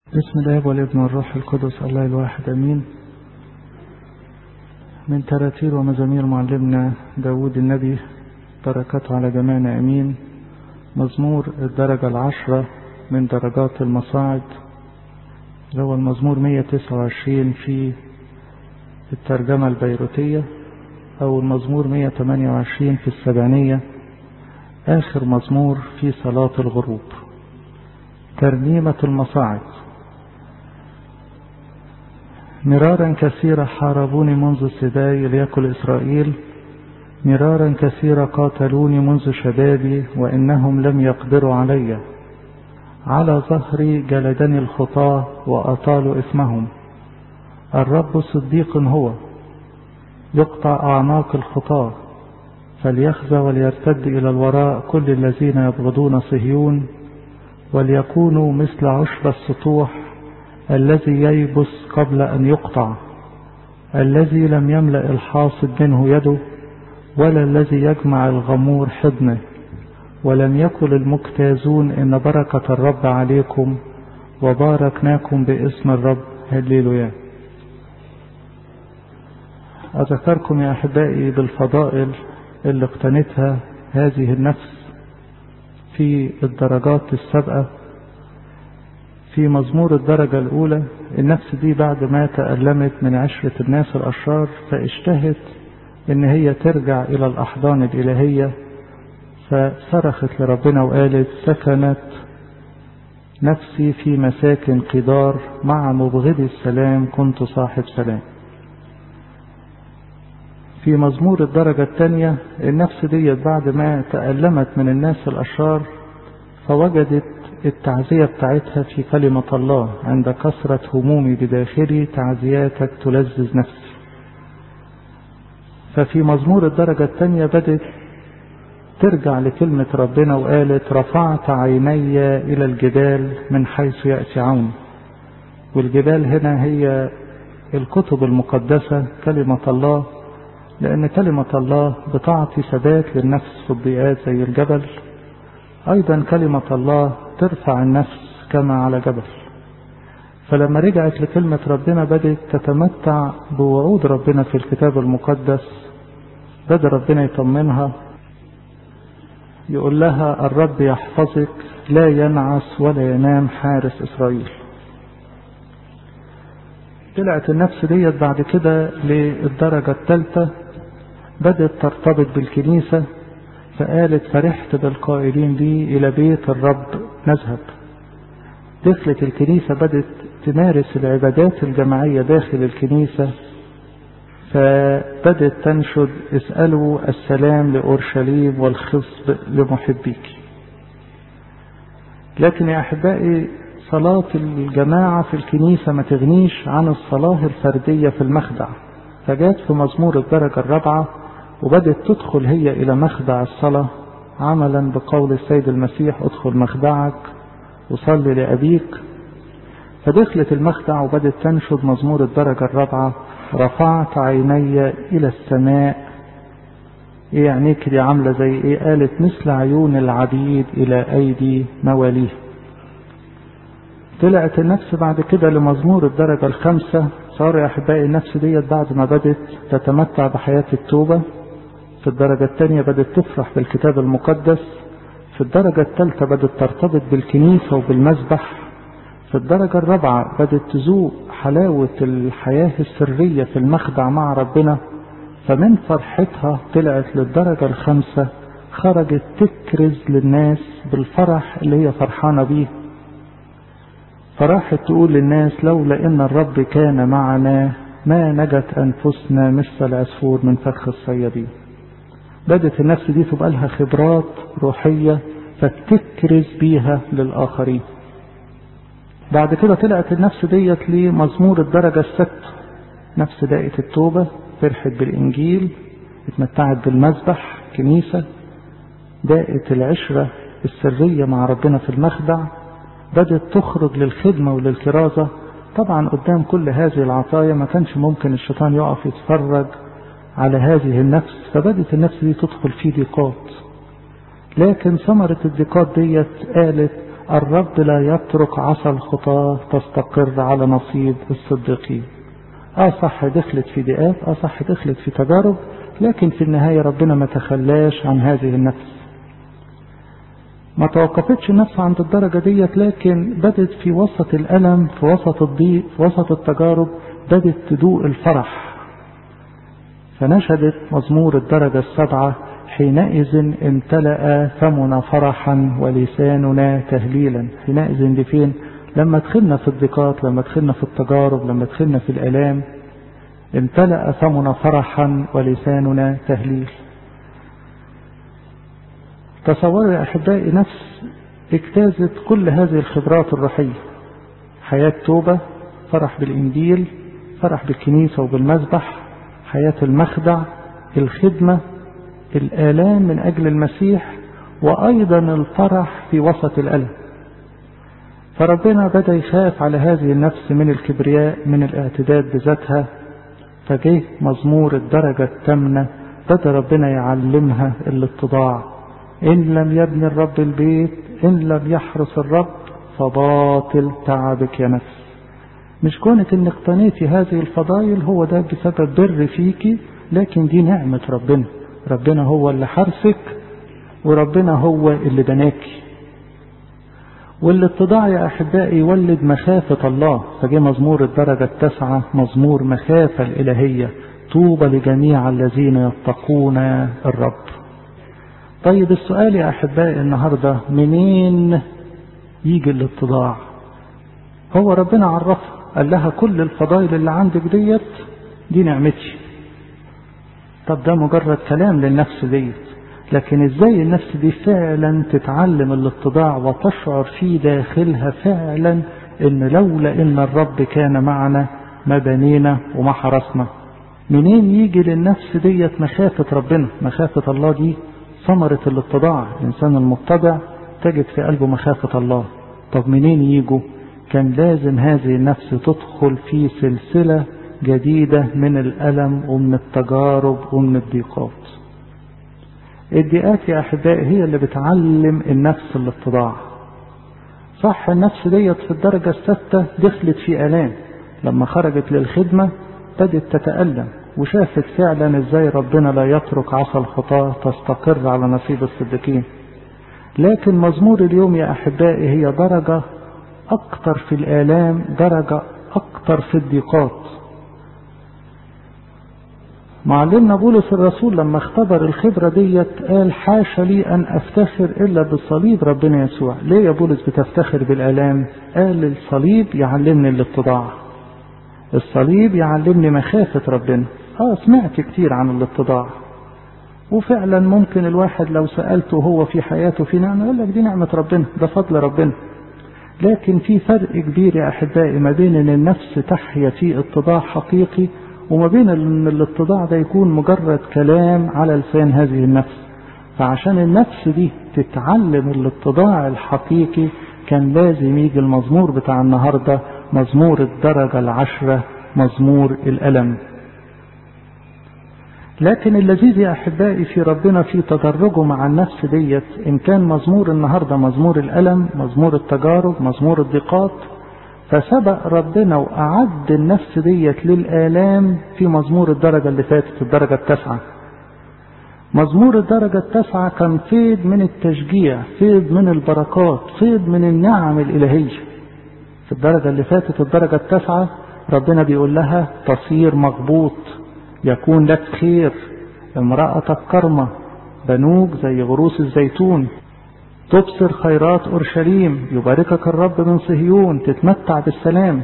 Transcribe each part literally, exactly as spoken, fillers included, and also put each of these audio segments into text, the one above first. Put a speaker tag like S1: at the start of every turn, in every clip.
S1: بسم الله والابن والروح القدس الله الواحد امين. من تراتير ومزامير معلمنا داود النبي بركاته على جميعنا امين. مزمور الدرجة العشرة من درجات المصاعد اللي هو المزمور مية وتسعة وعشرين في الترجمة البيروتية، او المزمور مية وثمانية وعشرين في السبعينية، اخر مزمور في صلاة الغروب. ترنيمة المصاعد. مرارا كثيرا حاربوني منذ السباي ليأكل إسرائيل، مرارا كثيرا قاتلوني منذ شبابي وإنهم لم يقدروا علي. على ظهري جلدني الخطاة وأطالوا إثمهم. الرب صديق هو يقطع أعناق الخطاة، فليخزى وليرتد إلى الوراء كل الذين يبغضون صهيون، وليكونوا مثل عشب السطوح الذي ييبس قبل أن يقطع، الذي لم يملأ الحاصد منه يده، ولا الذي يجمع الغمور حضنه، ولم يكن المجتازون إن بركة الرب عليكم وباركناكم باسم الرب. هللويا. أذكركم يا أحبائي بالفضائل اللي اقتنتها هذه النفس في الدرجات السابقة. في مزمور الدرجة الأولى النفس دي بعد ما تألمت من عشرة الناس الأشرار فاشتهت إن هي ترجع إلى الأحضان الإلهية، فصرخت لربنا وقالت: سكنت نفسي في مساكن قدار، مع مبغضي السلام كنت صاحب سلام. في مزمور الدرجة الثانية النفس دي بعد ما تألمت من الناس الأشرار فوجدت التعزية بتاعتها في كلمة الله: عند كثرة همومي بداخلي تعزياتك تلذذ نفسي. ففي مزمور الدرجة الثانية بدت ترجع لكلمة ربنا وقالت: رفعت عيني إلى الجبال من حيث يأتي عون. والجبال هنا هي الكتب المقدسة كلمة الله، لأن كلمة الله بتعطي ثبات للنفس في الضيقات زي الجبل. أيضا كلمة الله ترفع النفس كما على جبل. فلما رجعت لكلمة ربنا بدأت تتمتع بوعود ربنا في الكتاب المقدس. بدأ ربنا يطمنها يقول لها: الرب يحفظك، لا ينعس ولا ينام حارس إسرائيل. طلعت النفس ديت بعد كده للدرجة الثالثة، بدأت ترتبط بالكنيسة، فقالت: فرحت بالقائلين لي إلى بيت الرب نذهب. دخلت الكنيسة، بدأت تمارس العبادات الجماعية داخل الكنيسة، فبدأت تنشد: اسألوا السلام لأورشليم والخصب لمحبيك. لكن يا أحبائي صلاة الجماعة في الكنيسة ما تغنيش عن الصلاة الفردية في المخدع. فجات في مزمور الدرجة الرابعة وبدأت تدخل هي إلى مخدع الصلاة، عملا بقول السيد المسيح: ادخل مخدعك وصلي لأبيك. فدخلت المخدع وبدأت تنشد مزمور الدرجة الرابعة: رفعت عيني إلى السماء. إيه يعني كده؟ عاملة زي إيه؟ قالت: مثل عيون العبيد إلى أيدي مواليه. طلعت النفس بعد كده لمزمور الدرجة الخامسة. صار يا أحبائي النفس ديت بعد ما بدأت تتمتع بحياة التوبة، في الدرجة الثانية بدأت تفرح بالكتاب المقدس، في الدرجة الثالثة بدأت ترتبط بالكنيسة وبالمسبح، في الدرجة الرابعة بدأت تذوق حلاوة الحياة السرية في المخدع مع ربنا. فمن فرحتها طلعت للدرجة الخامسة، خرجت تكرز للناس بالفرح اللي هي فرحانة بيه. فراحت تقول للناس: لولا إن الرب كان معنا ما نجت أنفسنا مثل العصفور من فخ الصيادين. بدأت النفس دي تبقى لها خبرات روحية فتكرز بيها للآخرين. بعد كده طلعت النفس ديت لمزمور الدرجة الستة. نفس دائت التوبة، فرحت بالإنجيل، اتمتعت بالمسبح كنيسة، دائت العشرة السرية مع ربنا في المخدع، بدأت تخرج للخدمة وللكرازة. طبعا قدام كل هذه العطايا ما كانش ممكن الشيطان يقف يتفرج على هذه النفس، فبدأت النفس دي تدخل في ضيقات. لكن ثمرة الضيقات ديت قالت: الرب لا يترك عصا الخطاة تستقر على نصيب الصديقين. اه صح دخلت في ضيقات، اه صح دخلت في تجارب، لكن في النهاية ربنا ما تخلاش عن هذه النفس. ما توقفتش النفس عند الدرجة ديت، لكن بدت في وسط الألم، في وسط الضيق، في وسط التجارب بدت تدوق الفرح. فنشدت مزمور الدرجة السبعة: حينئذ امتلأ فمنا فرحا ولساننا تهليلا. حينئذ دي فين؟ لما دخلنا في الضيقات، لما دخلنا في التجارب، لما دخلنا في الآلام. امتلأ فمنا فرحا ولساننا تهليل. تصوروا يا أحبائي نفس اجتازت كل هذه الخبرات الروحية: حياة توبة، فرح بالإنجيل، فرح بالكنيسة وبالمذبح، حياة المخدع، الخدمة، الآلام من أجل المسيح، وأيضا الفرح في وسط الألم. فربنا بدأ يخاف على هذه النفس من الكبرياء، من الاعتداد بذاتها. فجه مزمور الدرجة الثامنة بدأ ربنا يعلمها الاتضاع: إن لم يبني الرب البيت، إن لم يحرس الرب، فباطل تعبك يا نفس. مش كونك انك اقتنيتي هذه الفضائل هو ده بسبب بر فيكي، لكن دي نعمة ربنا. ربنا هو اللي حرسك، وربنا هو اللي بناكي. والاتضاع يا أحبائي يولد مخافة الله. فجي مزمور الدرجة التاسعة مزمور مخافة الإلهية: طوبى لجميع الذين يتقون الرب. طيب السؤال يا أحبائي النهاردة: منين يجي الاتضاع؟ هو ربنا عرفها، قال لها كل الفضائل اللي عندك ديت دي نعمتي. طب ده مجرد كلام للنفس ديت، لكن ازاي النفس دي فعلا تتعلم الاتضاع وتشعر في داخلها فعلا ان لولا ان الرب كان معنا ما بنينا وما حرسنا؟ منين يجي للنفس ديت مخافة ربنا؟ مخافة الله دي ثمرة الاتضاع. الانسان المتضع تجد في قلبه مخافة الله. طب منين يجوا؟ كان لازم هذه النفس تدخل في سلسلة جديدة من الألم ومن التجارب ومن الضيقات. الضيقات يا أحبائي هي اللي بتعلم النفس الاتضاع. صح النفس ديت في الدرجة الستة دخلت في آلام، لما خرجت للخدمة بدت تتألم وشافت فعلا ازاي ربنا لا يترك عصا الخطاة تستقر على نصيب الصديقين. لكن مزمور اليوم يا أحبائي هي درجة أكتر في الآلام، درجة أكتر في الضيقات. معلمنا بولس الرسول لما اختبر الخبرة ديت قال: حاشا لي أن أفتخر إلا بصليب ربنا يسوع. ليه يا بولس بتفتخر بالآلام؟ قال: الصليب يعلمني الاتضاع، الصليب يعلمني مخافة ربنا. اه سمعت كتير عن الاتضاع، وفعلا ممكن الواحد لو سألته هو في حياته في نعمة يقول لك دي نعمة ربنا، ده فضل ربنا. لكن في فرق كبير يا أحبائي ما بين أن النفس تحيا في اتضاع حقيقي، وما بين أن الاتضاع ده يكون مجرد كلام على لسان هذه النفس. فعشان النفس دي تتعلم الاتضاع الحقيقي كان لازم يجي المزمور بتاع النهاردة، مزمور الدرجة العشرة، مزمور الألم. لكن اللذيذ يا أحبائي في ربنا في تدرجه مع النفس ديت، إن كان مزمور النهاردة مزمور الألم، مزمور التجارب، مزمور الضيقات، فسبق ربنا وأعد النفس ديت للآلام في مزمور الدرجة اللي فاتت، الدرجة التاسعة. مزمور الدرجة التاسعة كان فيض من التشجيع، فيض من البركات، فيض من النعم الإلهية. في الدرجة اللي فاتت الدرجة التاسعة ربنا بيقول لها: تصير مغبوط، يكون لك خير، امرأتك كرمة، بنوك زي غروس الزيتون، تبصر خيرات أورشليم، يباركك الرب من صهيون، تتمتع بالسلام.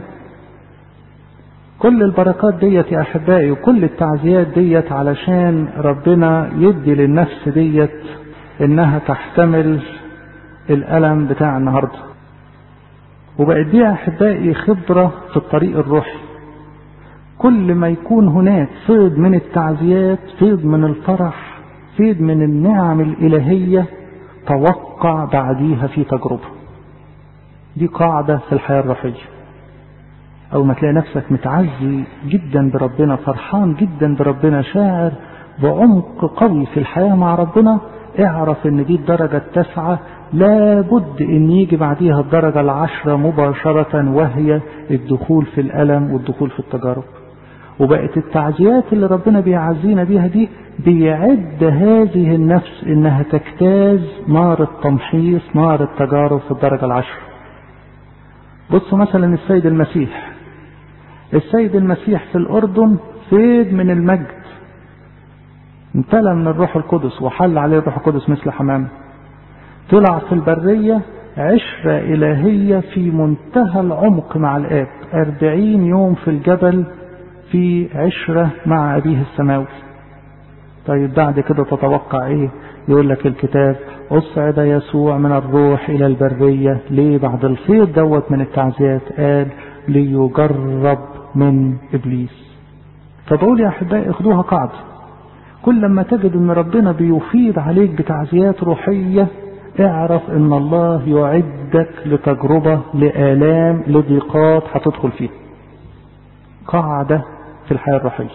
S1: كل البركات ديت يا أحبائي وكل التعزيات ديت علشان ربنا يدي للنفس ديت إنها تحتمل الألم بتاع النهاردة. وبقت دي يا أحبائي خبرة في الطريق الروحي. كل ما يكون هناك فيض من التعزيات، فيض من الفرح، فيض من النعم الإلهية، توقع بعديها في تجربة. دي قاعدة في الحياة الروحية. أو ما تلاقي نفسك متعزي جدا بربنا، فرحان جدا بربنا، شاعر بعمق قوي في الحياة مع ربنا، اعرف ان دي الدرجة التاسعة لابد ان يجي بعديها الدرجة العشرة مباشرة، وهي الدخول في الألم والدخول في التجارب. وبقت التعزيات اللي ربنا بيعزينا بيها دي بيعد هذه النفس انها تجتاز نار التمحيص، نار التجارب في الدرجة العشرة. بصوا مثلا السيد المسيح السيد المسيح في الأردن فيض من المجد، امتلأ من الروح القدس وحل عليه الروح القدس مثل حمام. طلع في البرية عشرة إلهية في منتهى العمق مع الآب، أربعين يوم في الجبل في عشرة مع أبيه السماوي. طيب بعد كده تتوقع إيه؟ يقول لك الكتاب أصعد يسوع من الروح إلى البرية. ليه بعد الفيض دوت من التعزيات؟ قال ليجرب من إبليس. فبقول يا أحبائي اخدوها قاعدة، كل لما تجد ان ربنا بيفيض عليك بتعزيات روحية اعرف ان الله يعدك لتجربة، لآلام، لضيقات هتدخل فيها. قاعدة في الحياة الروحية.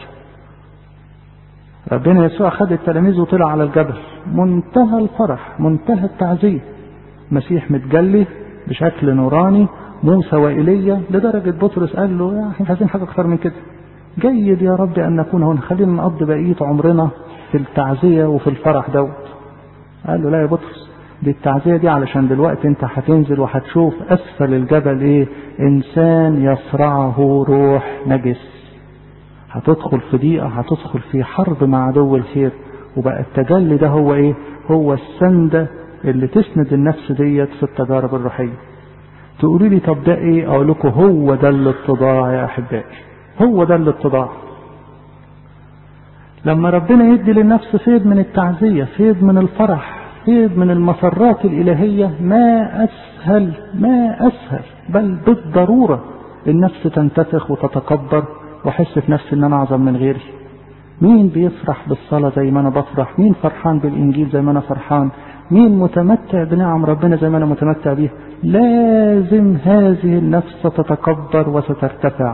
S1: ربنا يسوع خد التلاميذ وطلع على الجبل، منتهى الفرح، منتهى التعزية، مسيح متجلي بشكل نوراني، موسى وإيليا، لدرجة بطرس قال له يا احنا عايزين حاجة اكتر من كده، جيد يا رب ان نكون هنا، خلينا نقضي بقية عمرنا في التعزية وفي الفرح دوت. قال له لا يا بطرس، دي التعزية دي علشان دلوقتي انت هتنزل وهتشوف اسفل الجبل ايه؟ انسان يصرعه روح نجس. هتدخل في ضيقة، هتدخل في حرب مع عدو الخير. وبقى التجلي ده هو ايه؟ هو السندة اللي تسند النفس ديت في التجارب الروحية. تقولي لي طب ده ايه؟ اقول لكم هو ده الاتضاع يا احبائي، هو ده الاتضاع. لما ربنا يدي للنفس فيض من التعزية، فيض من الفرح، فيض من المسرات الإلهية، ما أسهل ما أسهل بل بالضرورة النفس تنتفخ وتتكبر وحس في نفسي ان انا اعظم من غيري. مين بيفرح بالصلاة زي ما انا بفرح؟ مين فرحان بالانجيل زي ما انا فرحان؟ مين متمتع بنعم ربنا زي ما انا متمتع بيه؟ لازم هذه النفس تتكبر وسترتفع،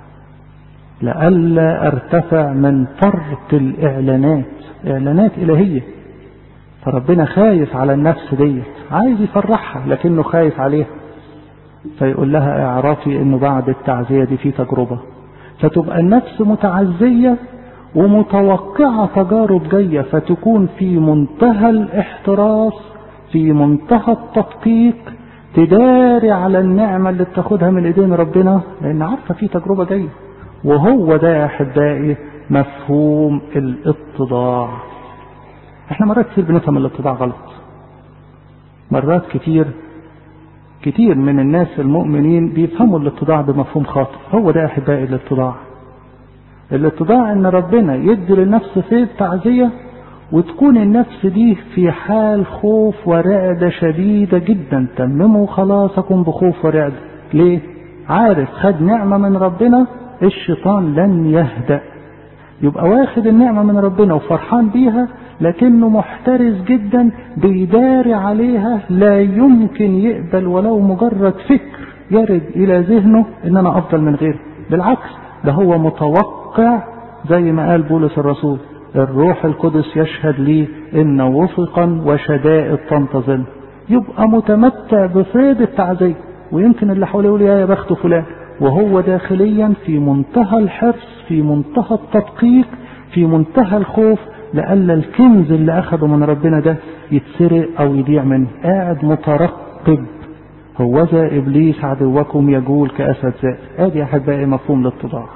S1: لئلا ارتفع من فرط الاعلانات، اعلانات الهية. فربنا خايف على النفس دي، عايز يفرحها لكنه خايف عليها، فيقول لها اعرفي انه بعد التعزية دي في تجربة. فتبقى النفس متعزية ومتوقعة تجارب جاية، فتكون في منتهى الاحتراس، في منتهى التدقيق، تداري على النعمة اللي بتاخدها من ايدين ربنا، لان عارفة في تجربة جاية. وهو ده يا احبائي مفهوم الاتضاع. احنا مرات كتير بنفهم الاتضاع غلط، مرات كتير كتير من الناس المؤمنين بيفهموا الاتضاع بمفهوم خاطئ. هو ده يا احبائي الاتضاع. الاتضاع ان ربنا يدي للنفس فيض تعزية، وتكون النفس دي في حال خوف ورعدة شديدة جدا. تمموا خلاصكم بخوف ورعدة. ليه؟ عارف خد نعمة من ربنا، الشيطان لن يهدأ. يبقى واخد النعمة من ربنا وفرحان بيها، لكنه محترس جدا بيداري عليها، لا يمكن يقبل ولو مجرد فكر يرد الى ذهنه ان انا افضل من غيره. بالعكس، ده هو متوقع زي ما قال بولس الرسول: الروح القدس يشهد لي ان وفقا وشدائد تنتظر. يبقى متمتع بفيض التعزية، ويمكن اللي حوله يقول يا بخت فلان، وهو داخليا في منتهى الحرص، في منتهى التدقيق، في منتهى الخوف، لألا الكنز اللي أخده من ربنا ده يتسرق أو يضيع منه. قاعد مترقب. هوذا إبليس عدوكم يجول كأسد زائر. ادي يا أحبائي مفهوم الاتضاع.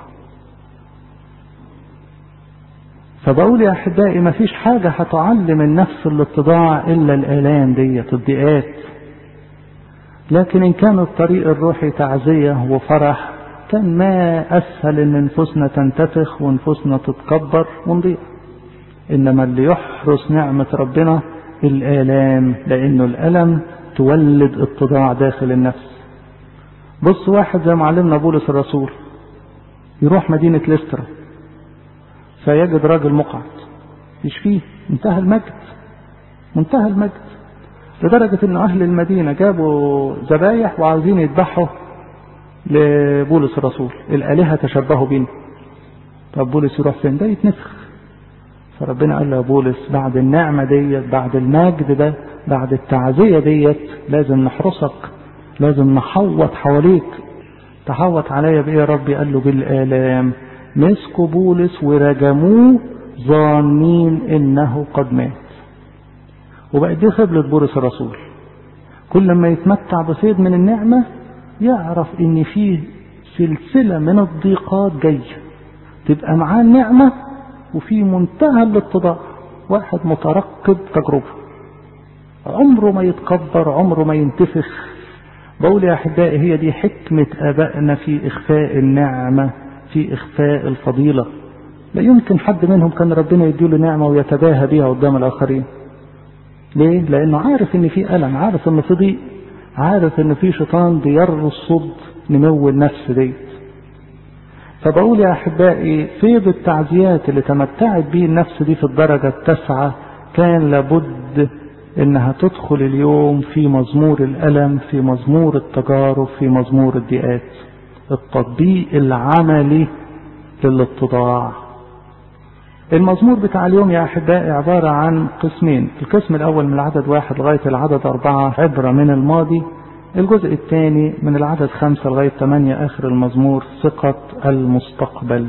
S1: فبقول يا أحبائي مفيش حاجة هتعلم النفس الاتضاع إلا الآلام ديت، الضيقات. لكن إن كان الطريق الروحي تعزية وفرح، كان ما أسهل إن نفوسنا تنتفخ ونفوسنا تتكبر ونضيع. إنما اللي يحرس نعمة ربنا الآلام، لأنه الألم تولد اتضاع داخل النفس. بص واحد زي معلمنا بولس الرسول يروح مدينة ليسترا، فيجد راجل مقعد يشفيه، منتهى المجد، منتهى المجد، لدرجة ان اهل المدينة جابوا ذبايح وعاوزين يذبحوا لبولس الرسول. الالهة تشبهوا بينا. طب بولس يروح فين؟ ده يتنفخ. فربنا قال له يا بولس بعد النعمة دي، بعد المجد ده، بعد التعزية ديت لازم نحرسك، لازم نحوط حواليك. تحوط عليا بإيه يا ربي؟ قال له بالآلام. مسكوا بولس ورجموه ظانين إنه قد مات. وبقى دي خبرة بولس الرسول، كل ما يتمتع بصيد من النعمة يعرف إن فيه سلسلة من الضيقات جاية تبقى معاه النعمة وفي منتهى الاتضاع. واحد مترقب تجربة، عمره ما يتكبر، عمره ما ينتفخ. بقول يا أحبائي هي دي حكمة آبائنا في إخفاء النعمة، في إخفاء الفضيلة. لا يمكن حد منهم كان ربنا يديله نعمة ويتباهى بها قدام الآخرين. ليه؟ لأنه عارف إن في ألم، عارف إن في ضيق، عارف إن في شيطان بيرصد نمو النفس دي. فبقول يا أحبائي فيض التعزيات اللي تمتعت به النفس دي في الدرجة التاسعة كان لابد إنها تدخل اليوم في مزمور الألم، في مزمور التجارب، في مزمور الضيقات. التطبيق العملي للاتضاع. المزمور بتاع اليوم يا أحبائي عبارة عن قسمين. القسم الأول من العدد واحد لغاية العدد أربعة عبرة من الماضي. الجزء الثاني من العدد خمسة لغاية ثمانية آخر المزمور ثقة المستقبل.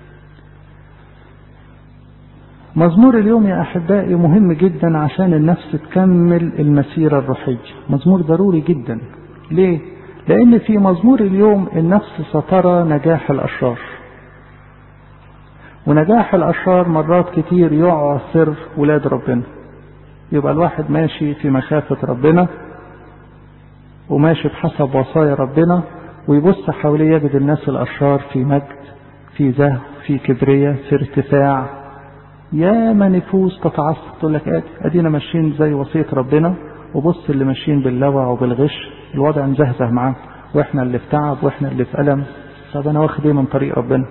S1: مزمور اليوم يا أحبائي مهم جدا عشان النفس تكمل المسيرة الروحية. مزمور ضروري جدا. ليه؟ لأن في مزمور اليوم النفس سترى نجاح الأشرار، ونجاح الأشرار مرات كتير يعثر ولاد ربنا. يبقى الواحد ماشي في مخافة ربنا وماشي بحسب وصايا ربنا، ويبص حواليه يجد الناس الأشرار في مجد، في زهو، في كبرية، في ارتفاع. يا ما نفوس تتعصب تقول لك ادي ادينا ماشيين زي وصية ربنا، وبص اللي ماشيين باللوع وبالغش الوضع مزهزه معاه، واحنا اللي في تعب واحنا اللي في ألم. طب انا واخد ايه من طريق ربنا؟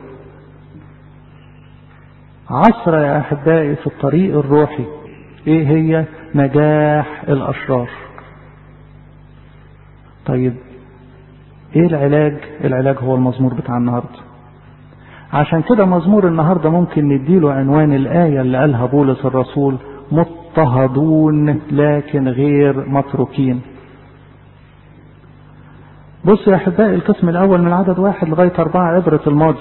S1: عصرة يا أحبائي في الطريق الروحي. ايه هي؟ نجاح الأشرار. طيب ايه العلاج؟ العلاج هو المزمور بتاع النهاردة. عشان كده مزمور النهاردة ممكن نديله عنوان الآية اللي قالها بولس الرسول: مضطهدون لكن غير متروكين. بصوا يا أحبائي القسم الأول من عدد واحد لغاية أربعة عبرة الماضي.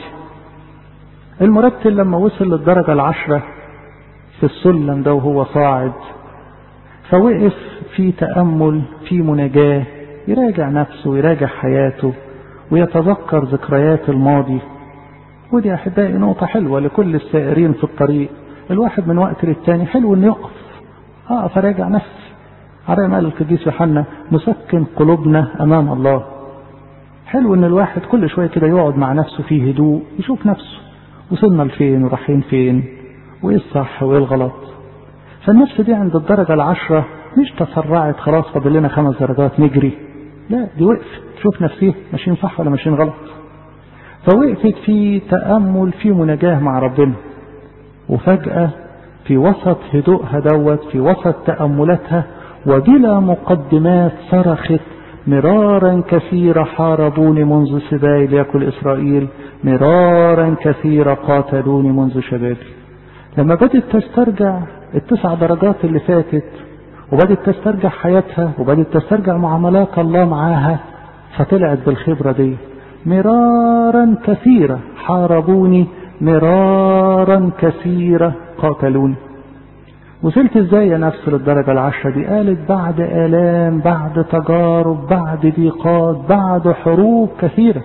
S1: المرتل لما وصل للدرجة العشرة في السلم ده وهو صاعد، فوقف في تأمل، في مناجاة، يراجع نفسه ويراجع حياته ويتذكر ذكريات الماضي. ودي يا أحبائي نقطة حلوة لكل السائرين في الطريق. الواحد من وقت للتاني حلو إنه يقف، أقف أراجع نفسي. على ما قال القديس يوحنا: نسكن قلوبنا أمام الله. حلو إن الواحد كل شوية كده يقعد مع نفسه في هدوء، يشوف نفسه وصلنا لفين ورايحين فين، وإيه الصح وإيه الغلط. فالنفس دي عند الدرجة العشرة مش تسرعت خلاص فاضل لنا خمس درجات نجري، لا دي وقفت تشوف نفسيه ماشيين صح ولا ماشيين غلط. فوقفت في تأمل، في مناجاة مع ربنا. وفجأة في وسط هدوءها دوت، في وسط تأملاتها وبلا مقدمات صرخت: مرارا كثيرا حاربوني منذ سباي ليأكل إسرائيل، مرارا كثيرا قاتلوني منذ شبابي. لما بدت تسترجع التسع درجات اللي فاتت، وبدت تسترجع حياتها، وبدت تسترجع معاملات الله معاها، فطلعت بالخبرة دي: مرارا كثيرا حاربوني، مرارا كثيرا قاتلوني. وصلت ازاي يا نفس للدرجة العشرة دي؟ قالت: بعد آلام، بعد تجارب، بعد ضيقات، بعد حروب كثيرة.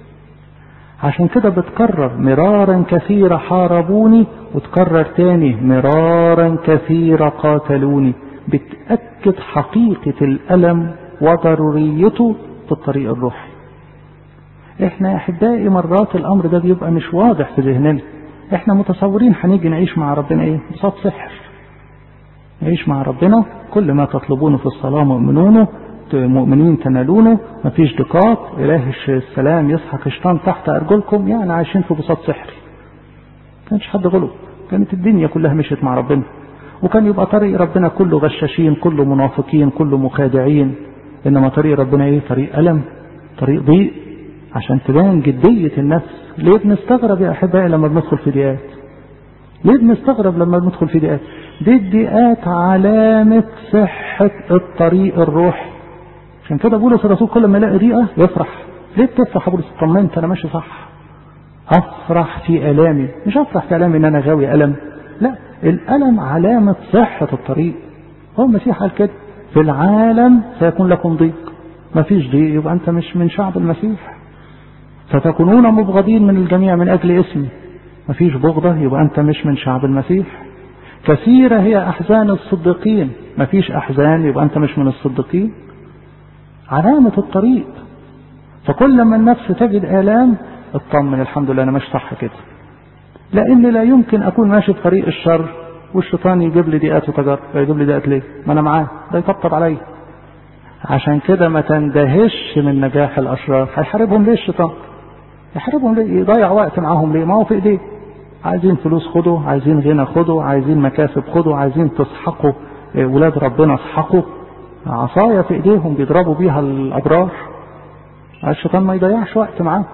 S1: عشان كده بتكرر: مرارا كثيرا حاربوني، وتكرر تاني: مرارا كثيرا قاتلوني. بتأكد حقيقة الألم وضروريته في الطريق الروحي. احنا يا احبائي مرات الامر ده بيبقى مش واضح في ذهننا. احنا متصورين هنيجي نعيش مع ربنا ايه؟ بصوت سحر. نعيش مع ربنا كل ما تطلبونه في الصلاة مؤمنونه مؤمنين تنالونه، مفيش ضيقات، اله السلام يسحق الشيطان تحت ارجلكم. يعني عايشين في بساط سحري. كانش حد غلب، كانت الدنيا كلها مشيت مع ربنا، وكان يبقى طريق ربنا كله غشاشين، كله منافقين، كله مخادعين. انما طريق ربنا ايه؟ طريق ألم، طريق ضيق، عشان تبان جدية النفس. ليه بنستغرب يا أحبائي لما بندخل في ضيقات؟ ليه بنستغرب لما بندخل في ضيقات؟ دي الضيقات علامة صحة الطريق الروحي. عشان كده بولس الرسول كل ما يلاقي ضيقة يفرح. ليه بتفرح يا بولس؟ طمنت انا ماشي صح. افرح في الامي، مش افرح في الامي ان انا غاوي الم، لا، الالم علامة صحة الطريق. هو المسيح قال كده في العالم سيكون لكم ضيق. ما فيش ضيق يبقى انت مش من شعب المسيح. فتكونون مبغضين من الجميع من اجل اسمي. ما فيش بغضة يبقى انت مش من شعب المسيح. كثيرة هي احزان الصديقين، ما فيش احزان يبقى انت مش من الصديقين. علامة الطريق. فكل ما النفس تجد آلام اطمن، الحمد لله انا ماشي صح كده. لان لا يمكن اكون ماشي في طريق الشر والشيطان يجيب لي ضيقات وتجارب. يجيب لي ضيقات ليه؟ ما انا معاه، ده يطبطب عليا. عشان كده ما تندهش من نجاح الاشرار. هيحاربهم ليه الشيطان؟ يحاربهم ليه؟ يضيع وقت معاهم ليه؟ ما هو في ايديه. عايزين فلوس خدوا، عايزين غنى خدوا، عايزين مكاسب خدوا، عايزين تسحقوا ولاد ربنا اسحقوا. عصاية في ايديهم بيضربوا بيها الابرار. الشيطان ما يضيعش وقت معاه.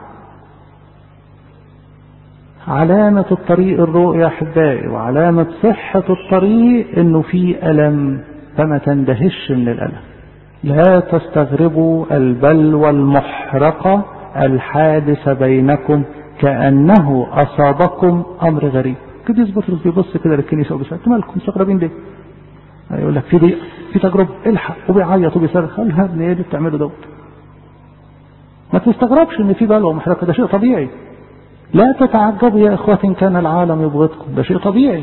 S1: علامة الطريق الرؤية أحبائي، وعلامة صحة الطريق إنه في ألم، فما تندهش من الألم. لا تستغربوا البلوى المحرقة الحادثة بينكم كأنه أصابكم أمر غريب. كده بطرس بيبص كده للكنيسة وبيسأل انتوا مالكم مستغربين ليه؟ يقول لك في ضيق، في تجربة، الحق، وبيعيط وبيصرخ. قال يا ابني ايه اللي بتعمله دوت؟ ما تستغربش ان في بلوى محرقة، ده شيء طبيعي. لا تتعجبوا يا اخوة ان كان العالم يبغضكم، ده شيء طبيعي.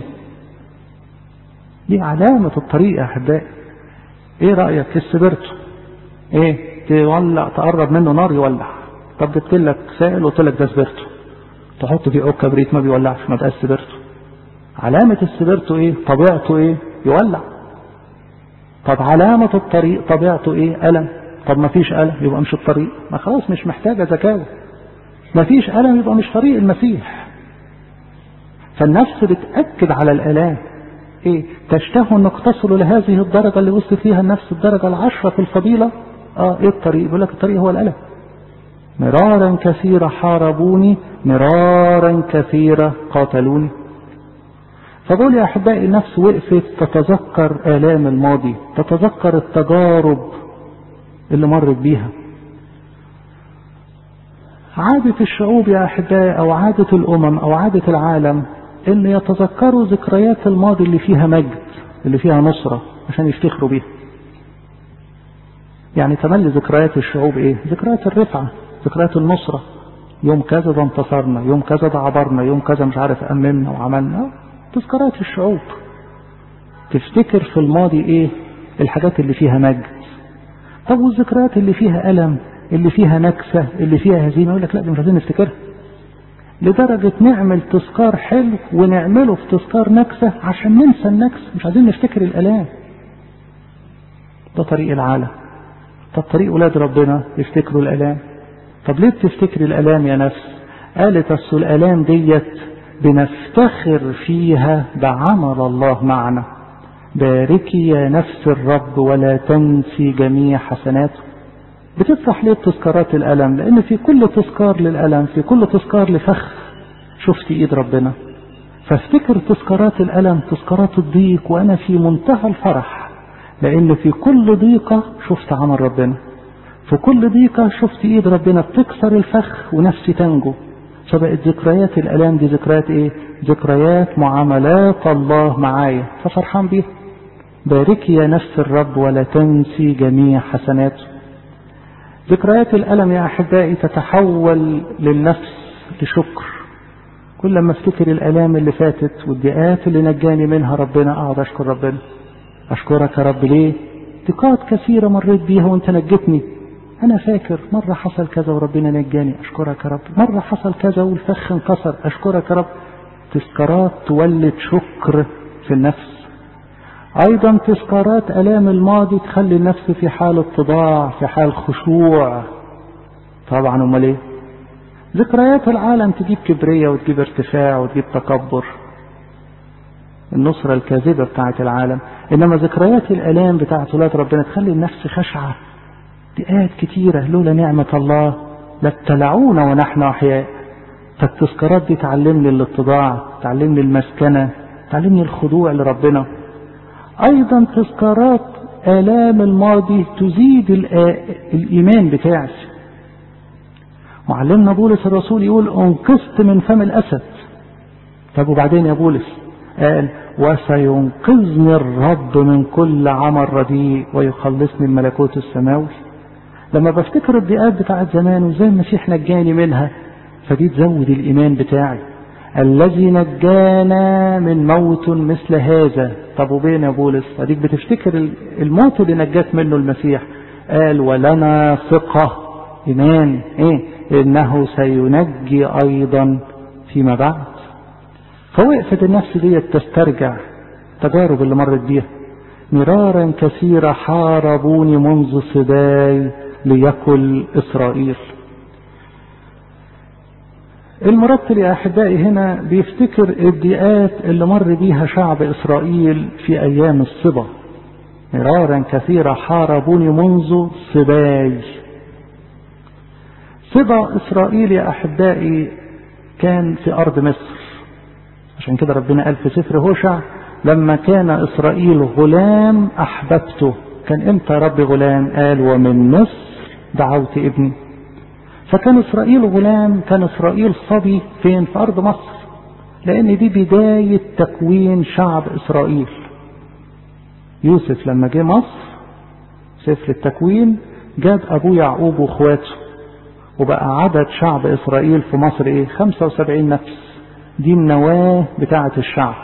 S1: دي علامة الطريق يا احبائي. ايه رأيك في السبرتو؟ ايه تولع تقرب منه نار يولع. طب جبت لك سائل وقلت لك ده سبرتو، تحط فيه عود كبريت ما بيولعش، ما بقاش سبرتو. علامة السبرتو ايه؟ طبيعته ايه؟ يولع. طب علامة الطريق طبيعته ايه؟ ألم. طب ما فيش ألم يبقى مش الطريق، ما خلاص مش محتاجة زكاوة. ما فيش ألم يبقى مش طريق المسيح. فالنفس بتأكد على الآلام. ايه؟ تشتهوا انك تصلوا لهذه الدرجة اللي وصلت فيها النفس، الدرجة العشرة في الفضيلة. اه ايه الطريق؟ يقول لك الطريق هو الألم. مرارا كثيرة حاربوني، مرارا كثيرة قاتلوني. فدول يا أحبائي النفس وقفت تتذكر آلام الماضي، تتذكر التجارب اللي مرت بيها. عادة الشعوب يا أحبائي أو عادة الأمم أو عادة العالم إن يتذكروا ذكريات الماضي اللي فيها مجد، اللي فيها نصرة، عشان يفتخروا بيها. يعني تملي ذكريات الشعوب إيه؟ ذكريات الرفعة، ذكريات النصرة. يوم كذا ده انتصرنا، يوم كذا ده عبرنا، يوم كذا مش عارف أممنا وعملنا. تذكرات الشعوب. تفتكر في الماضي إيه؟ الحاجات اللي فيها مجد. طب والذكريات اللي فيها ألم، اللي فيها نكسة، اللي فيها هزيمة، يقول لك لا دي مش عايزين نفتكرها. لدرجة نعمل تذكار حلو ونعمله في تذكار نكسة عشان ننسى النكسة، مش عايزين نفتكر الألام. ده طريق العالم. طب طريق ولاد ربنا يفتكروا الألام. طب ليه بتفتكر الألام يا نفس؟ قالت أصل الألام ديت بنفتخر فيها بعمل الله معنا. باركي يا نفس الرب ولا تنسي جميع حسناته. بتفرح ليه بتذكارات الألم؟ لأن في كل تذكار للألم، في كل تذكار لفخ شفت إيد ربنا. فافتكر تذكارات الألم، تذكارات الضيق، وأنا في منتهى الفرح لأن في كل ضيقة شفت عمل ربنا. في كل ضيقة شفت إيد ربنا بتكسر الفخ ونفسي تنجو. فبقت ذكريات الألام دي ذكريات إيه؟ ذكريات معاملات الله معايا، ففرحان بيها. باركي يا نفس الرب ولا تنسي جميع حسناته. ذكريات الألم يا أحبائي تتحول للنفس لشكر. كل ما افتكر الألام اللي فاتت والضيقات اللي نجاني منها ربنا أقعد أشكر ربنا. أشكرك يا رب ليه؟ ضيقات كثيرة مريت بيها وانت نجتني. أنا فاكر مرة حصل كذا وربنا نجاني، أشكرك يا رب. مرة حصل كذا والفخ انكسر، أشكرك يا رب. تذكارات تولد شكر في النفس. أيضا تذكارات ألام الماضي تخلي النفس في حال اتضاع، في حال خشوع. طبعا أمال إيه؟ ذكريات العالم تجيب كبرية وتجيب ارتفاع وتجيب تكبر، النصرة الكاذبة بتاعت العالم. إنما ذكريات الألام بتاعت ولاد ربنا تخلي النفس خشعة. ضيقات كتيرة لولا نعمة الله لابتلعونا ونحن أحياء. فالتذكارات دي تعلمني الاتضاع، تعلمني المسكنة، تعلمني الخضوع لربنا. أيضا تذكارات آلام الماضي تزيد الإيمان بتاعي. معلمنا بولس الرسول يقول انقذت من فم الأسد. طب وبعدين يا بولس؟ قال وسينقذني الرب من كل عمل رديء ويخلصني من ملكوت السماوي. لما بفتكر الضيقات بتاعت زمان وزي المسيح نجاني منها، فدي تزود الإيمان بتاعي. الذي نجانا من موت مثل هذا. طب وبين يا بولس؟ اديك بتفتكر الموت اللي نجاك منه المسيح. قال ولنا ثقة، إيمان إيه؟ إنه سينجي أيضا فيما بعد. فوقفت النفس دي تسترجع التجارب اللي مرت بيها. مرارا كثيرة حاربوني منذ صباي ليكل إسرائيل. المرتل يا أحبائي هنا بيفتكر الضيقات اللي مر بيها شعب إسرائيل في أيام الصبا. مرارا كثيرة حاربوني منذ صباي. صبا إسرائيل يا أحبائي كان في أرض مصر. عشان كده ربنا قال في سفر هوشع لما كان إسرائيل غلام أحببته. كان إمتى رب غلام؟ قال ومن مصر دعوت ابني. فكان إسرائيل غلام، كان إسرائيل صبي فين؟ في أرض مصر، لأن دي بداية تكوين شعب إسرائيل. يوسف لما جه مصر سفر التكوين جاب أبوه يعقوب وإخواته، وبقى عدد شعب إسرائيل في مصر إيه؟ خمسة وسبعين نفس. دي النواة بتاعة الشعب.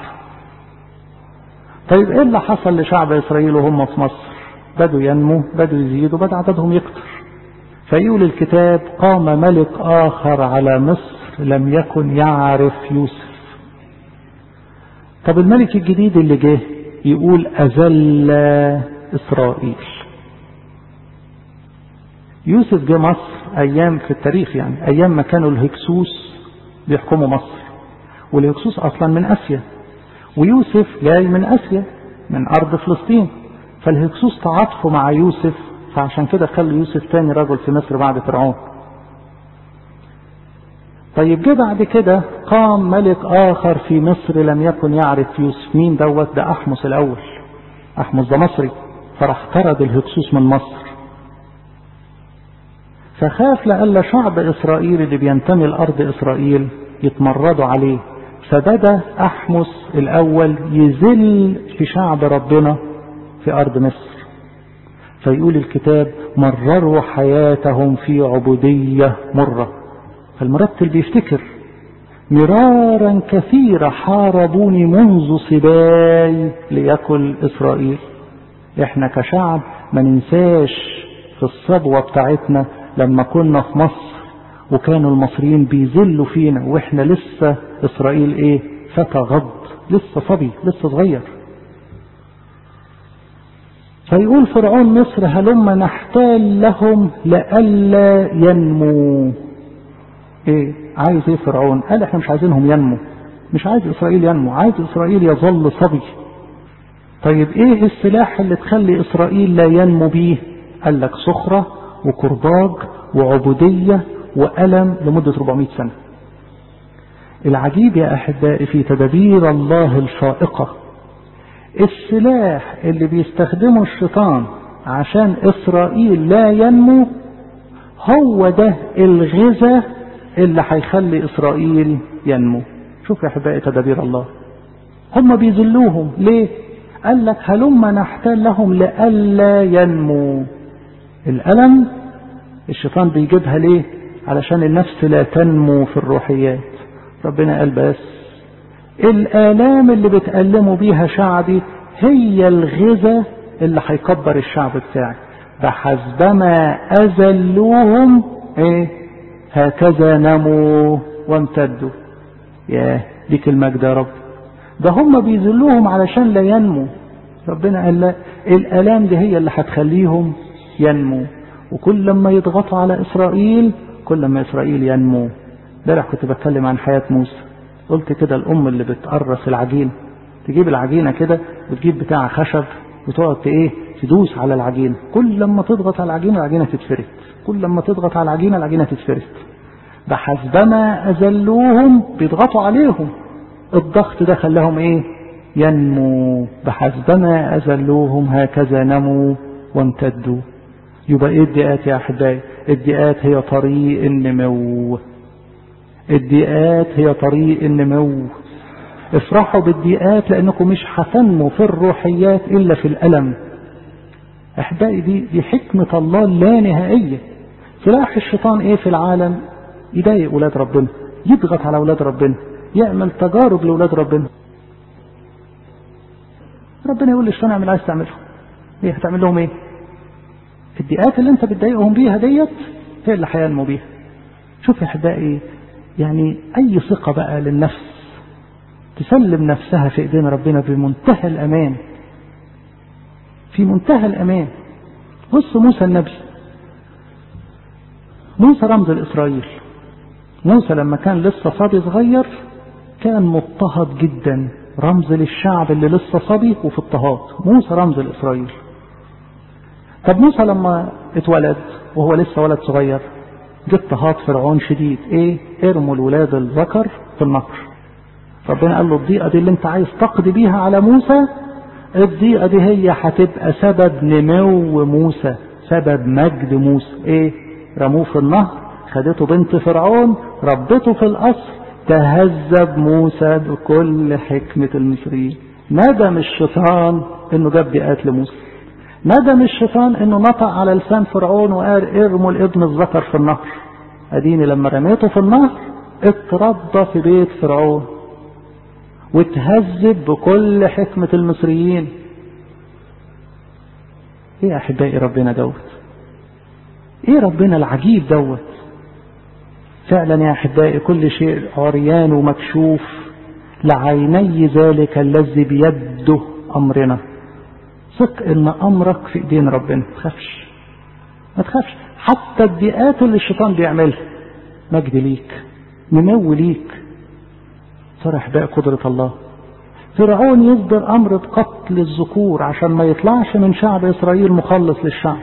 S1: طيب إيه اللي حصل لشعب إسرائيل وهم في مصر؟ بدوا ينمو، بدوا يزيدوا، بدأ عددهم يكتر. فيقول الكتاب قام ملك آخر على مصر لم يكن يعرف يوسف. طب الملك الجديد اللي جه يقول أذل إسرائيل. يوسف جه مصر أيام في التاريخ، يعني أيام ما كانوا الهكسوس بيحكموا مصر، والهكسوس أصلا من آسيا، ويوسف جاي من آسيا من أرض فلسطين. فالهكسوس تعاطفوا مع يوسف، فعشان كده خلوا يوسف تاني رجل في مصر بعد فرعون. طيب جه بعد كده قام ملك آخر في مصر لم يكن يعرف يوسف. مين دوت؟ ده أحمس الأول. أحمس ده مصري، فراح طرد الهكسوس من مصر. فخاف لألا شعب إسرائيل اللي بينتمي لأرض إسرائيل يتمردوا عليه، فبدأ أحمس الأول يذل في شعب ربنا في أرض مصر. فيقول الكتاب مرروا حياتهم في عبودية مرة. فالمرتل بيفتكر مرارا كثيرة حاربوني منذ صباي ليكل إسرائيل. احنا كشعب ما ننساش في الصبوة بتاعتنا لما كنا في مصر وكانوا المصريين بيذلوا فينا واحنا لسه إسرائيل ايه؟ فتى غض، لسه صبي، لسه صغير. فيقول فرعون مصر هلما نحتال لهم لألا ينمو. ايه عايز ايه فرعون؟ قال احنا مش عايزينهم ينمو، مش عايز إسرائيل ينمو، عايز إسرائيل يظل صبي. طيب ايه السلاح اللي تخلي إسرائيل لا ينمو بيه؟ قال لك صخرة وكرباج وعبودية وألم لمدة أربعمائة سنة. العجيب يا أحبائي في تدابير الله الفائقة، السلاح اللي بيستخدمه الشيطان عشان إسرائيل لا ينمو هو ده الغذاء اللي هيخلي إسرائيل ينمو. شوف يا أحبائي تدابير الله. هم بيذلوهم ليه؟ قال لك هلما نحتال لهم لألا ينمو. الألم الشيطان بيجيبها ليه؟ علشان النفس لا تنمو في الروحيات. ربنا قال بس الآلام اللي بتألموا بيها شعبي هي الغذاء اللي هيكبر الشعب بتاعي. بحسبما أذلوهم ايه هكذا نموا وامتدوا. يا ليك المجد يا رب. ده هم بيذلوهم علشان لا ينمو. ربنا قال لا، الآلام دي هي اللي هتخليهم ينمو. وكل لما يضغطوا على إسرائيل كل لما إسرائيل ينمو. امبارح كنت بتكلم عن حياة موسى، قلت كده الأم اللي بتقرص العجين تجيب العجينة كده وتجيب بتاع خشب وتقعد ايه تدوس على العجينة. كل لما تضغط على العجينة العجينة تتفرد، كل لما تضغط على العجينة العجينة تتفرد. بحسبما أذلوهم بيضغطوا عليهم، الضغط ده خلاهم ايه؟ ينمو. بحسبما أذلوهم هكذا نموا وامتدوا. يبقى ايه الضيقات يا احبائي؟ الضيقات هي طريق النمو. الضيقات هي طريق النمو. افرحوا بالضيقات لانكم مش هتنموا في الروحيات الا في الالم. احبائي دي دي حكمة الله لا نهائية. سلاح الشيطان ايه في العالم؟ يضايق اولاد ربنا، يضغط على اولاد ربنا، يعمل تجارب لاولاد ربنا. ربنا يقول للشيطان اعمل عايز تعمله ايه؟ هتعمل لهم ايه؟ الضيقات اللي انت بتضايقهم بيها ديت هي اللي هينمو بيها. شوف يا احبائي، يعني اي ثقة بقى للنفس تسلم نفسها في ايدين ربنا بمنتهى الامان، في منتهى الامان. بص موسى النبي، موسى رمز الاسرائيل. موسى لما كان لسه صبي صغير كان مضطهد جدا، رمز للشعب اللي لسه صبي وفي اضطهاد. موسى رمز الاسرائيل. طب موسى لما اتولد وهو لسه ولد صغير جه اضطهاد فرعون شديد، ايه؟ ارموا الولاد الذكر في النهر. ربنا قال له الضيقه دي اللي انت عايز تقضي بيها على موسى، الضيقه دي هي هتبقى سبب نمو موسى، سبب مجد موسى. ايه؟ رموه في النهر، خدته بنت فرعون، ربته في القصر، تهذب موسى بكل حكمة المصريين. ندم الشيطان انه جاب ضيقات لموسى، ندم الشيطان انه نطق على لسان فرعون وقال ارموا الابن الذكر في النهر. اديني لما رميته في النهر اتربى في بيت فرعون وتهذب بكل حكمة المصريين. ايه يا احبائي ربنا دوت؟ ايه ربنا العجيب دوت؟ فعلا يا احبائي كل شيء عريان ومكشوف لعيني ذلك الذي بيده امرنا. ثق ان امرك في ايدين ربنا، ما تخافش ما تخافش. حتى الضيقات اللي الشيطان بيعملها مجد ليك، نمو ليك. صرح بقى قدرة الله. فرعون يصدر امر بقتل الذكور عشان ما يطلعش من شعب اسرائيل مخلص للشعب.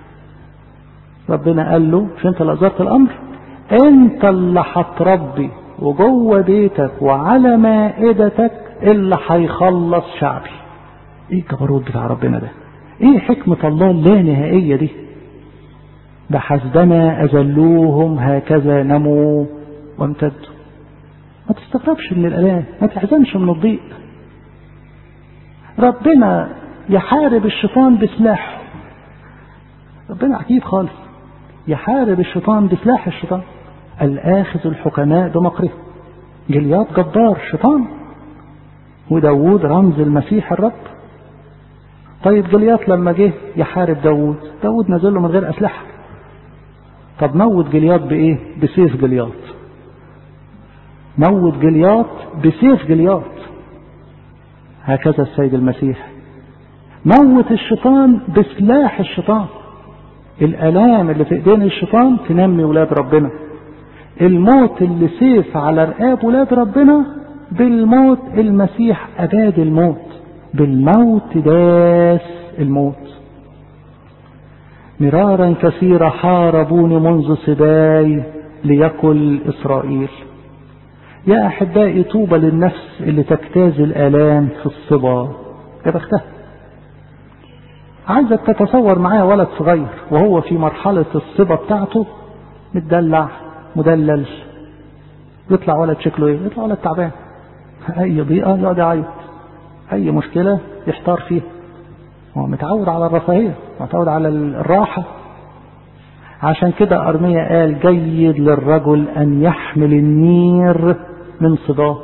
S1: ربنا قال له مش انت اللي اصدرت الامر؟ انت اللي هتربي وجوه بيتك وعلى مائدتك اللي هيخلص شعبي. ايه الجبروت بتاع ربنا ده؟ ايه حكمة الله اللا نهائية دي؟ بحسبما اذلوهم هكذا نموا وامتدوا. ما تستغربش من الالام، ما تحزنش من الضيق. ربنا يحارب الشيطان بسلاحه. ربنا عجيب خالص، يحارب الشيطان بسلاح الشيطان. الآخذ الحكماء بمكره. جليات جبار شيطان، وداود رمز المسيح الرب. طيب جليات لما جه يحارب داود، داود نزل له من غير أسلحة. طب موت جليات بإيه؟ بسيف جليات. موت جليات بسيف جليات. هكذا السيد المسيح موت الشيطان بسلاح الشيطان. الآلام اللي في ايدين الشيطان تنمي ولاد ربنا. الموت اللي سيف على رقاب ولاد ربنا، بالموت المسيح أباد الموت، بالموت داس الموت. مرارا كثيرا حاربوني منذ صباي ليأكل إسرائيل. يا أحبائي طوبى للنفس اللي تجتاز الآلام في الصبا، يا بختها. عايزك تتصور معايا ولد صغير وهو في مرحلة الصبا بتاعته، متدلع مدلل، يطلع ولد شكله ايه؟ يطلع ولد تعبان. اي ضيقة يقعد يعيط، اي مشكلة يحتار فيها. هو متعود على الرفاهية، متعود على الراحة. عشان كده أرميا قال جيد للرجل أن يحمل النير من صباه.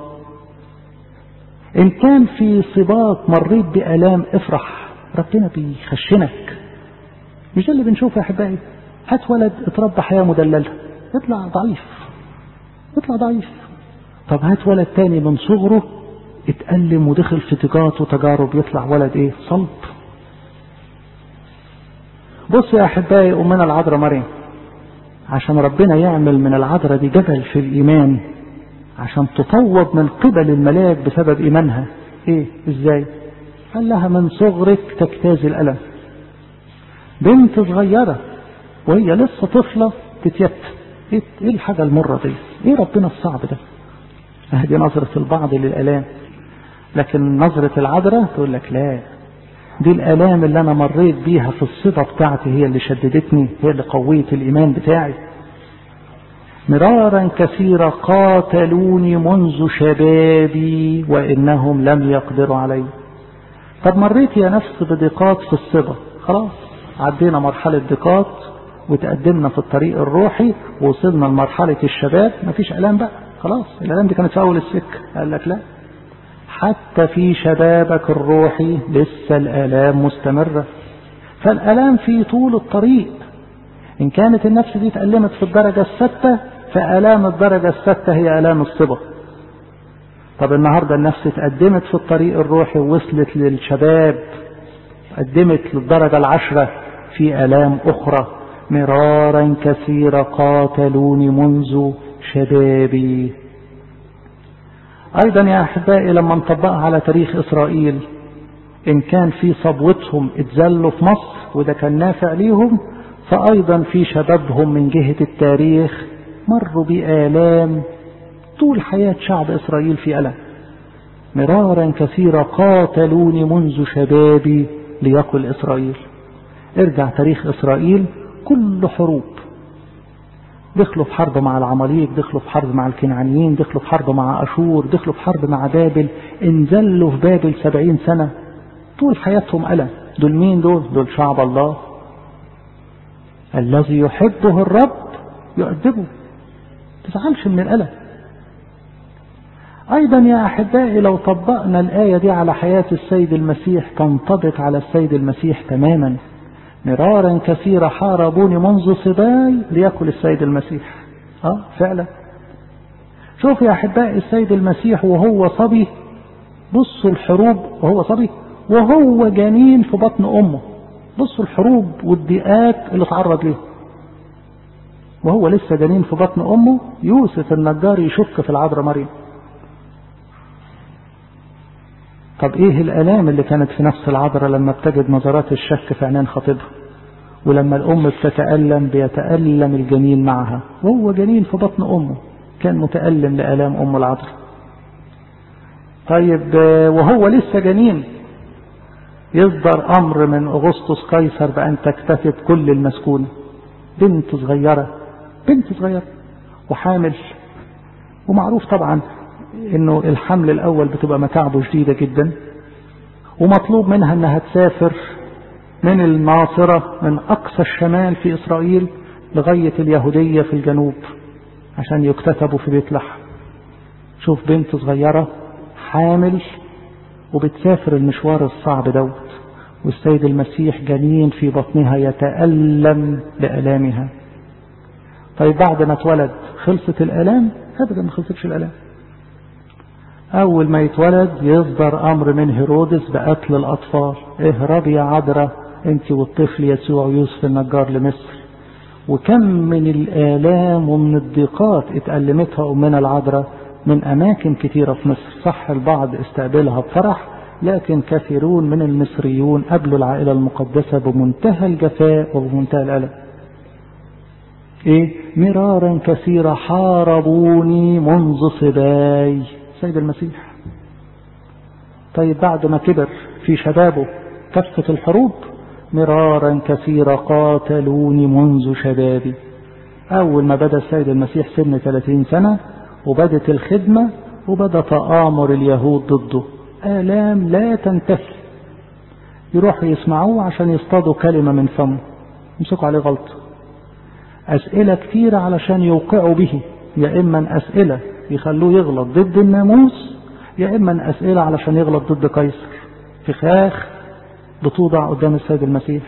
S1: إن كان في صباك مريت بألام افرح، ربنا بيخشنك. مش ده اللي بنشوفه يا أحبائي؟ هات ولد اتربى حياة مدللة يطلع ضعيف، يطلع ضعيف. طب هات ولد تاني من صغره اتألم ودخل في تجارات وتجارب، يطلع ولد ايه؟ صلب. بص يا أحبائي أمنا العذراء مريم، عشان ربنا يعمل من العذراء دي جبل في الإيمان، عشان تطوب من قبل الملاك بسبب إيمانها. ايه؟ ازاي؟ قال لها من صغرك تجتاز الألم. بنت صغيرة وهي لسه طفلة تتيت، ايه الحاجة المرة دي؟ ايه ربنا الصعب ده؟ هذه نظرة البعض للآلام، لكن نظرة العذراء تقول لك لا، دي الآلام اللي أنا مريت بيها في الصفة بتاعتي هي اللي شددتني، هي اللي قويت الإيمان بتاعي. مرارا كثيرا قاتلوني منذ شبابي وإنهم لم يقدروا علي. طب مريت يا نفس بضيقات في الصبا، خلاص عدينا مرحلة ضيقات وتقدمنا في الطريق الروحي ووصلنا لمرحلة الشباب، مفيش ألام بقى خلاص، الألام دي كانت في أول السكة. قال لك لا، حتى في شبابك الروحي لسه الآلام مستمرة. فالآلام في طول الطريق. إن كانت النفس دي تألمت في الدرجة الستة، فآلام الدرجة الستة هي آلام الصبا. طب النهاردة النفس تقدمت في الطريق الروحي ووصلت للشباب، قدمت للدرجة العشرة، في آلام أخرى. مرارا كثيرا قاتلوني منذ شبابي. أيضا يا أحبائي لما نطبقها على تاريخ إسرائيل، إن كان في صبوتهم اتذلوا في مصر وده كان نافع ليهم، فأيضا في شبابهم من جهة التاريخ مروا بآلام طول حياة شعب إسرائيل في ألم. مرارا كثيرا قاتلوني منذ شبابي ليقل إسرائيل. ارجع تاريخ إسرائيل كل حروب، دخلوا في حرب مع العماليق، دخلوا في حرب مع الكنعانيين، دخلوا في حرب مع أشور، دخلوا في حرب مع بابل، انزلوا في بابل سبعين سنة، طول حياتهم ألم. دول مين دول؟ دول شعب الله الذي يحبه الرب يؤدبه. تزعلش من الألم. أيضا يا أحبائي لو طبقنا الآية دي على حياة السيد المسيح تنطبق على السيد المسيح تماما. مرارا كثيرا حاربوني منذ صباي ليأكل السيد المسيح. اه فعلا. شوف يا أحبائي السيد المسيح وهو صبي، بصوا الحروب وهو صبي، وهو جنين في بطن أمه، بصوا الحروب والضيقات اللي تعرض ليه وهو لسه جنين في بطن أمه. يوسف النجار يشك في العذراء مريم. طب ايه الآلام اللي كانت في نفس العذراء لما بتجد نظرات الشك في عينين خطيبها؟ ولما الأم بتتألم بيتألم الجنين معها، وهو جنين في بطن أمه كان متألم لآلام أم العذراء. طيب وهو لسه جنين يصدر أمر من أغسطس قيصر بأن تكتتب كل المسكونة. بنت صغيرة، بنت صغيرة وحامل، ومعروف طبعا انه الحمل الاول بتبقى متاعبه شديدة جدا، ومطلوب منها انها تسافر من الناصرة من اقصى الشمال في اسرائيل لغاية اليهودية في الجنوب عشان يكتتبوا في بيت لحم. شوف بنت صغيرة حامل وبتسافر المشوار الصعب دوت، والسيد المسيح جنين في بطنها يتألم لآلامها. طيب بعد ما اتولد خلصت الآلام؟ ابدا ما خلصتش الآلام. أول ما يتولد يصدر أمر من هيرودس بقتل الأطفال. اهربي يا عذراء أنت والطفل يسوع يوسف النجار لمصر. وكم من الآلام ومن الضيقات اتألمتها أمنا العذراء من أماكن كثيرة في مصر. صح البعض استقبلها بفرح، لكن كثيرون من المصريون قبلوا العائلة المقدسة بمنتهى الجفاء وبمنتهى الألم. إيه؟ مرارا كثيرا حاربوني منذ صباي سيد المسيح. طيب بعد ما كبر في شبابه كفة الحروب، مرارا كثيرا قاتلوني منذ شبابي. أول ما بدأ السيد المسيح سن ثلاثين سنة وبدت الخدمة وبدأ تآمر اليهود ضده، آلام لا تنتهي. يروحوا يسمعوه عشان يصطادوا كلمة من فمه، يمسكوا عليه غلط. أسئلة كتيرة علشان يوقعوا به، يا إما أسئلة يخلوه يغلط ضد الناموس، يا إما أسئلة علشان يغلط ضد قيصر. فخاخ بتوضع قدام السيد المسيح.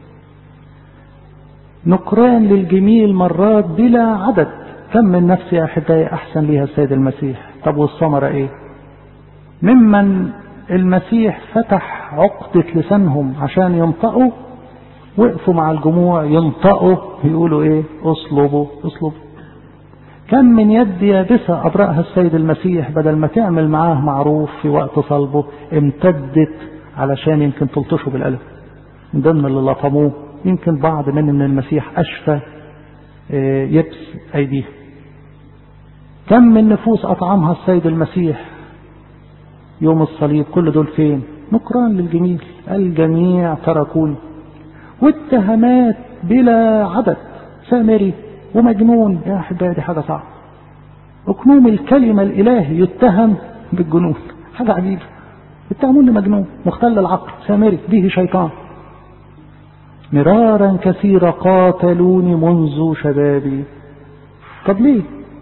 S1: نكران للجميل مرات بلا عدد. كم من نفس يا أحبائي أحسن ليها السيد المسيح. طب والثمرة إيه؟ ممن المسيح فتح عقدة لسانهم عشان ينطقوا، وقفوا مع الجموع ينطقوا يقولوا إيه؟ اصلبوا اصلبوا. كم من يد يابسة أبرأها السيد المسيح بدل ما تعمل معاه معروف في وقت صلبه امتدت علشان يمكن تلطشوا بالألم. من ضمن اللي لطموه يمكن بعض من من المسيح أشفى يبس أيديهم. كم من نفوس أطعمها السيد المسيح يوم الصليب، كل دول فين؟ نكران للجميل، الجميع تركوني. واتهامات بلا عدد، سامري ومجنون. يا أحبائي دي حاجة صعبة، أكنوم الكلمة الإلهي يتهم بالجنون، حاجة عجيبة. اتهموني مجنون مختل العقل، سامري به شيطان. مرارا كثيرا قاتلوني منذ شبابي. طب ليه؟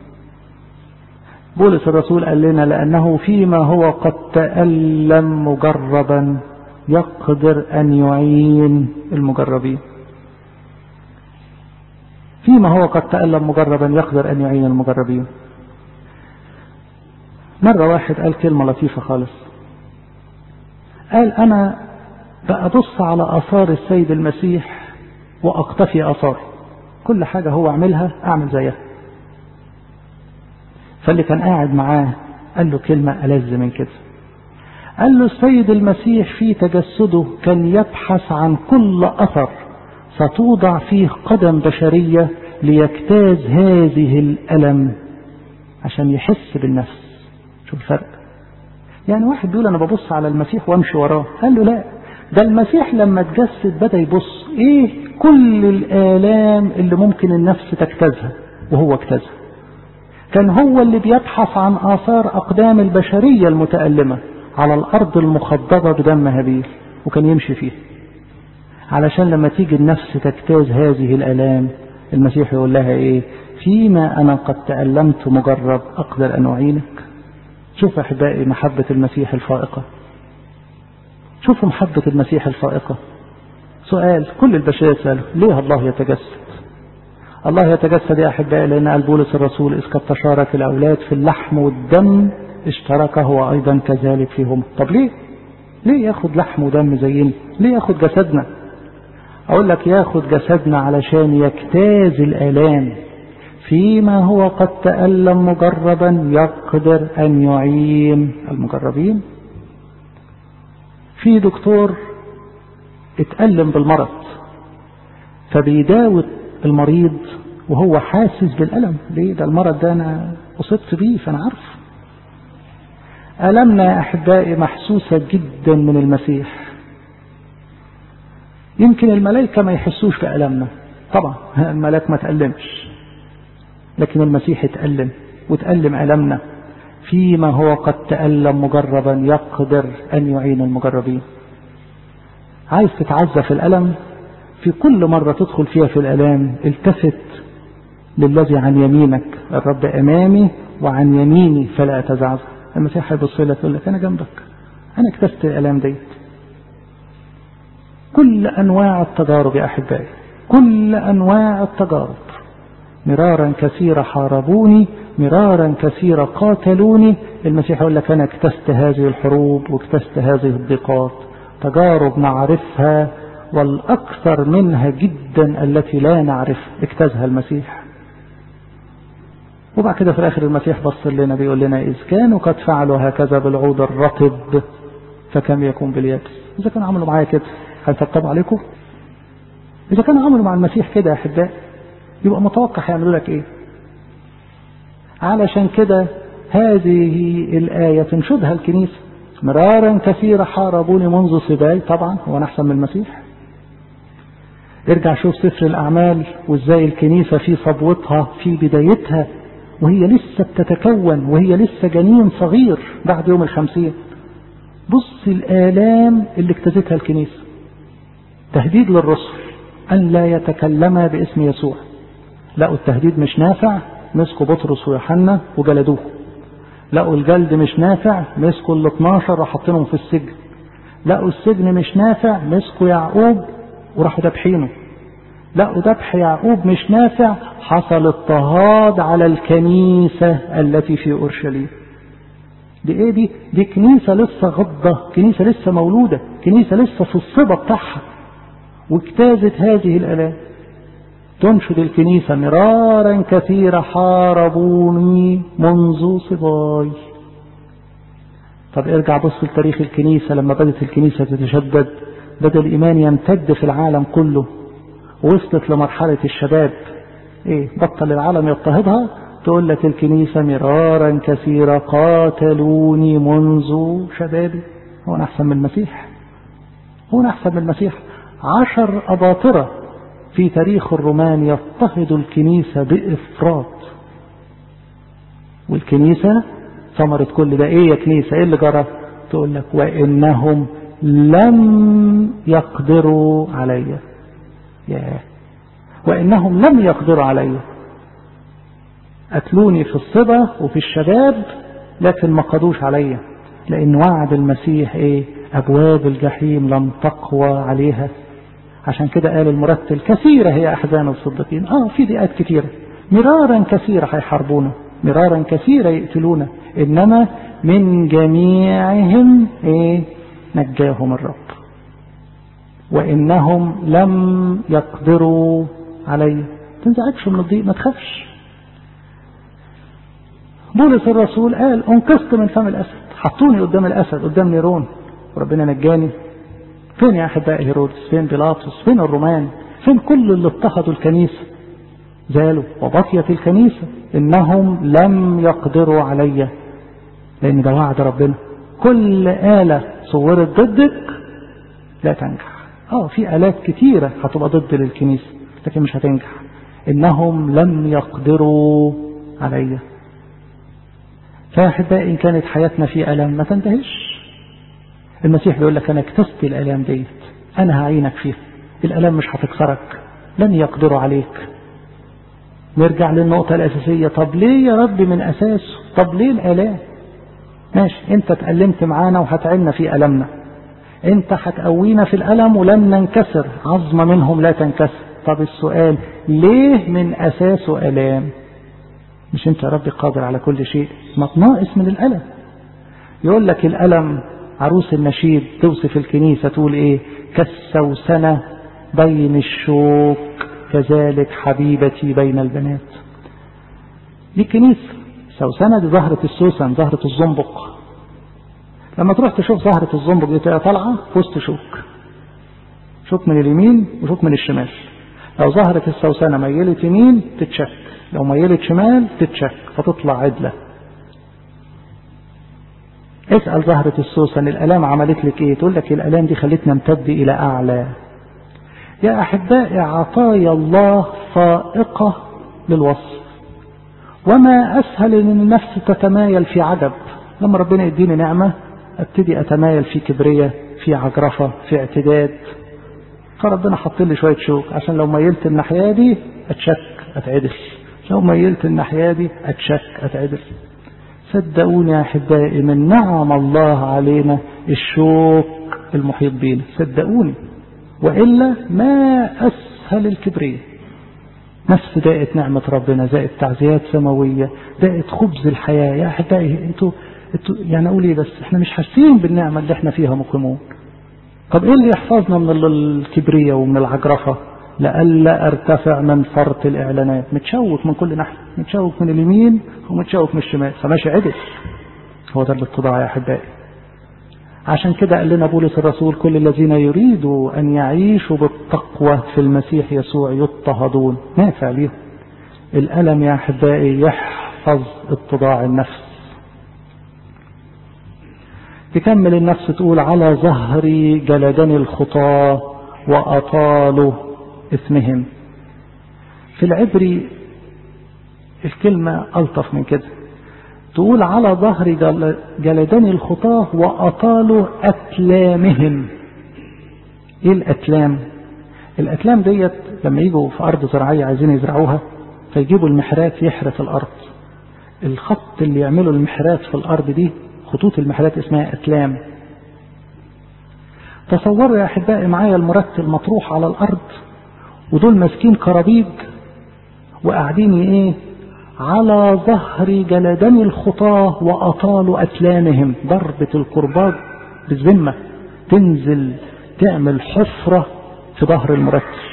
S1: بولس الرسول قال لنا لأنه فيما هو قد تألم مجربا يقدر أن يعين المجربين. فيما هو قد تألم مجربا يقدر أن يعين المجربين. مرة واحد قال كلمة لطيفة خالص، قال أنا بأبص على آثار السيد المسيح وأقتفي آثاره، كل حاجة هو عملها أعمل زيها. فاللي كان قاعد معاه قال له كلمة ألذ من كده، قال له السيد المسيح في تجسده كان يبحث عن كل أثر ستوضع فيه قدم بشرية ليجتاز هذه الألم عشان يحس بالنفس. شوف الفرق. يعني واحد بيقول أنا ببص على المسيح وامشي وراه، قال له لا، ده المسيح لما تجسد بدأ يبص ايه كل الآلام اللي ممكن النفس تجتازها وهو اجتازها. كان هو اللي بيبحث عن آثار أقدام البشرية المتألمة على الأرض المخضبة بدم هابيل، وكان يمشي فيه علشان لما تيجي النفس تجتاز هذه الآلام المسيح يقول لها ايه؟ فيما أنا قد تألمت مجرب أقدر أن أعينك. شوف أحبائي محبة المسيح الفائقة، شوفوا محبة المسيح الفائقة. سؤال كل البشرية سأله، ليه الله يتجسد؟ الله يتجسد يا أحبائي لأن قال بولس الرسول إذ قد تشارك الأولاد في اللحم والدم اشترك هو أيضا كذلك فيهم. طب ليه؟ ليه ياخد لحم ودم زينا؟ ليه ياخد جسدنا؟ أقول لك ياخد جسدنا علشان يجتاز الآلام. فيما هو قد تألم مجربا يقدر أن يعين المجربين. في دكتور اتألم بالمرض فبيداوي المريض وهو حاسس بالألم. ليه؟ ده المرض ده أنا أصبت بيه فأنا عارف. ألمنا يا أحبائي محسوسة جدا من المسيح. يمكن الملائكة ما يحسوش بألمنا، طبعا الملاك ما تألمش، لكن المسيح اتألم وتألم ألمنا. فيما هو قد تألم مجربا يقدر أن يعين المجربين. عايز تتعزى في الألم؟ في كل مرة تدخل فيها في الألام التفت للذي عن يمينك، الرب أمامي وعن يميني فلا أتزعزع. المسيح هيبص لك يقول لك أنا جنبك، أنا اكتست الألام دي. كل أنواع التجارب يا أحبائي، كل أنواع التجارب. مرارا كثيرا حاربوني، مرارا كثيرا قاتلوني. المسيح يقول لك أنا اكتست هذه الحروب واكتست هذه الضيقات. تجارب نعرفها والأكثر منها جدا التي لا نعرف اجتازها المسيح. وبعد كده في الآخر المسيح بص لنا بيقول لنا إذ كانوا قد فعلوا هكذا بالعود الرطب فكم يكون باليابس. إذا كانوا عملوا معايا كده هيطبطبوا عليكم؟ إذا كانوا عملوا مع المسيح كده يا أحبائي يبقى متوقع هيعملوا لك إيه؟ علشان كده هذه الآية تنشدها الكنيسة. مرارا كثيرا حاربوني منذ صباي. طبعا هو أحسن من المسيح؟ ارجع شوف سفر الأعمال وإزاي الكنيسة في صبوتها في بدايتها وهي لسه بتتكون وهي لسه جنين صغير بعد يوم الخمسين. بص الآلام اللي اجتازتها الكنيسة. تهديد للرسل أن لا يتكلم باسم يسوع. لقوا التهديد مش نافع، مسكوا بطرس ويوحنا وجلدوه. لقوا الجلد مش نافع، مسكوا ال اثناشر وحطينهم في السجن. لقوا السجن مش نافع، مسكوا يعقوب وراحوا ذبحينه. لقوا ذبح يعقوب مش نافع، حصل اضطهاد على الكنيسة التي في أورشليم. دي ايه دي؟ دي كنيسة لسه غضة، كنيسة لسه مولودة، كنيسة لسه في الصبا بتاعها واجتازت هذه الآلام. تنشد الكنيسة مرارا كثيرا حاربوني منذ صباي. طب ارجع بص لتاريخ الكنيسة. لما بدأت الكنيسة تتشدد بدأ الإيمان يمتد في العالم كله، ووصلت لمرحلة الشباب. ايه بطل العالم يضطهدها؟ تقول لك الكنيسة مرارا كثيرة قاتلوني منذ شبابي. هو أنا أحسن من المسيح؟ هو أنا أحسن من المسيح؟ عشر أباطرة في تاريخ الرومان يضطهد الكنيسة بإفراط، والكنيسة ثمرة كل ده ايه يا كنيسة؟ ايه اللي جرى؟ تقول لك وإنهم لم يقدروا علي. ياه، وإنهم لم يقدروا علي، قتلوني في الصبا وفي الشباب لكن ما قضوش علي، لأن وعد المسيح ايه؟ أبواب الجحيم لم تقوى عليها. عشان كده قال المرتل كثيرة هي أحزان الصديقين. اه في ضيقات كثيرة، مرارا كثيرة هيحاربونا، مرارا كثيرة يقتلونا، إنما من جميعهم ايه؟ نجاهم الرب. وإنهم لم يقدروا علي. تنزعجش من الضيق، ما تخافش. بولس الرسول قال انقذت من فم الأسد، حطوني قدام الأسد، قدام نيرون، وربنا نجاني. فين يا أحبائي هيرودس؟ فين بيلاطس؟ فين الرومان؟ فين كل اللي اضطهدوا الكنيسة؟ زالوا وبقيت الكنيسة. إنهم لم يقدروا علي، لأن ده وعد ربنا. كل آلة صورت ضدك لا تنجح. اه في آلات كتيرة هتبقى ضد الكنيسة لكن مش هتنجح. إنهم لم يقدروا علي. فأحبائي إن كانت حياتنا في ألم ما تنتهيش. المسيح بيقول لك أنا اكتسبت الألام ديت، أنا هعينك فيها. الألام مش هتكسرك، لن يقدروا عليك. نرجع للنقطة الأساسية. طب ليه يا رب من أساسه؟ طب ليه الآلام؟ ماشي، أنت تألمت معانا وهتعلنا في ألمنا، أنت هتقوينا في الألم ولن ننكسر، عظمة منهم لا تنكسر. طب السؤال ليه من أساسه ألام؟ مش أنت يا رب قادر على كل شيء؟ ما تناقص من الألم. يقول لك الألم، عروس النشيد توصف الكنيسة تقول إيه؟ كالسوسنة بين الشوك كذلك حبيبتي بين البنات. دي الكنيسة. سوسنة دي زهرة السوسن، زهرة الزنبق. لما تروح تشوف زهرة الزنبق دي تبقى طالعة في وسط شوك، شوك من اليمين وشوك من الشمال. لو زهرة السوسنة ميلت يمين تتشك، لو ميلت شمال تتشك فتطلع عدلة. اسأل زهرة السوسن الألام عملت لك ايه؟ تقول لك الألام دي خلتنا نمتد إلى أعلى. يا أحبائي عطايا الله فائقة للوصف، وما أسهل أن النفس تتمايل في عجب. لما ربنا يديني نعمة ابتدي أتمايل في كبرية، في عجرفة، في اعتداد. فربنا حط لي شوية شوك عشان لو ميلت الناحية دي أتشك أتعدل، لو ميلت الناحية دي أتشك أتعدل. صدقوني يا أحبائي من نعم الله علينا الشوك المحيط بينا، صدقوني، وإلا ما أسهل الكبرية. نفس دائت نعمة ربنا، دائت تعزيات سماوية، دائت خبز الحياة. يا أحبائي انتوا انتوا يعني أقول إيه، بس احنا مش حاسين بالنعمة اللي احنا فيها مقيمون. طب إيه اللي يحفظنا من الكبرية ومن العجرفة؟ لألا أرتفع من فرط الإعلانات. متشوك من كل ناحية، متشوك من اليمين ومتشوك من الشمال، فماشي عدل. هو ده الاتضاع يا أحبائي. عشان كده قال لنا بولس الرسول كل الذين يريدوا أن يعيشوا بالتقوى في المسيح يسوع يضطهدون. نافع ليهم الألم يا أحبائي، يحفظ اتضاع النفس. تكمل النفس تقول على ظهري جلدني الخطاة وأطالوا إثمهم. في العبري الكلمة ألطف من كده، تقول على ظهري جلدني الخطاة وأطالوا أتلامهم. إيه الأتلام؟ الأتلام ديت لما يجوا في أرض زراعية عايزين يزرعوها فيجيبوا المحرات يحرث الأرض. الخط اللي يعملوا المحرات في الأرض دي خطوط المحرات اسمها أتلام. تصوروا يا أحبائي معايا المرتل مطروح على الأرض ودول ماسكين كرابيج وقاعدين ايه؟ على ظهر جلدني الخطاة وأطالوا أتلامهم. ضربة الكرباج بالذمة تنزل تعمل حفرة في ظهر المرتل.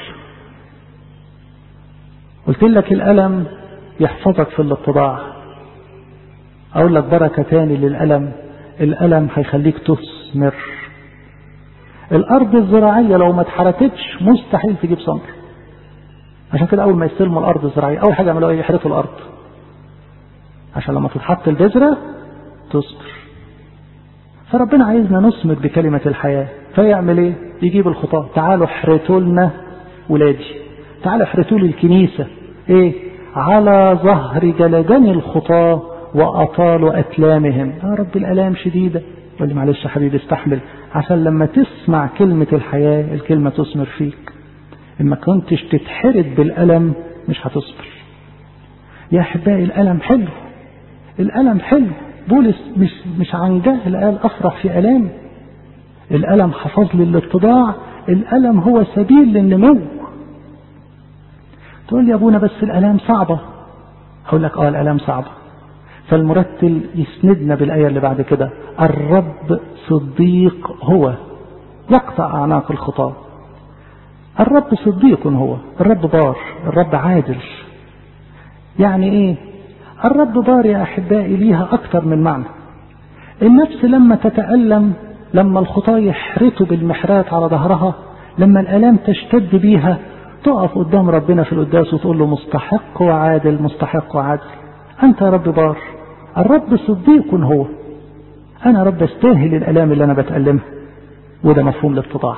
S1: قلت لك الألم يحفظك في الاتضاع. أقول لك بركة تاني للألم، الألم هيخليك تثمر. الأرض الزراعية لو ما اتحركتش مستحيل تجيب ثمر. عشان كده أول ما يستلموا الأرض الزراعية أول حاجة يعملوا إيه؟ يحرثوا الأرض عشان لما تتحط البذرة تصبر. فربنا عايزنا نصمت بكلمة الحياة، فيعمل إيه؟ يجيب الخطاة، تعالوا احرثوا لنا ولادي، تعالوا احرثوا لي الكنيسة إيه؟ على ظهر جلدان الخطاة وأطالوا أتلامهم. يا رب الألام شديدة، يقول لي معلش يا حبيبي استحمل عشان لما تسمع كلمة الحياة الكلمة تثمر فيك. إما كنتش تتحرد بالألم مش هتصبر. يا أحبائي الألم حلو، الألم حلو. بولس مش مش عن جهل قال أفرح في ألامي. الألم حفظ لي الاتضاع، الألم هو سبيل للنمو. تقول لي يا أبونا بس الألام صعبة، أقول لك آه الألام صعبة. فالمرتل يسندنا بالآية اللي بعد كده، الرب صديق هو يقطع أعناق الخطاة. الرب صديق هو، الرب بار، الرب عادل. يعني ايه الرب بار يا أحبائي؟ ليها أكتر من معنى. النفس لما تتألم، لما الخطاة يحرتوا بالمحرات على ظهرها، لما الألام تشتد بيها، تقف قدام ربنا في القداس وتقول له مستحق وعادل، مستحق وعادل. أنت يا رب بار، الرب صديق هو. أنا رب استاهل الألام اللي أنا بتألمها. وده مفهوم الاتضاع،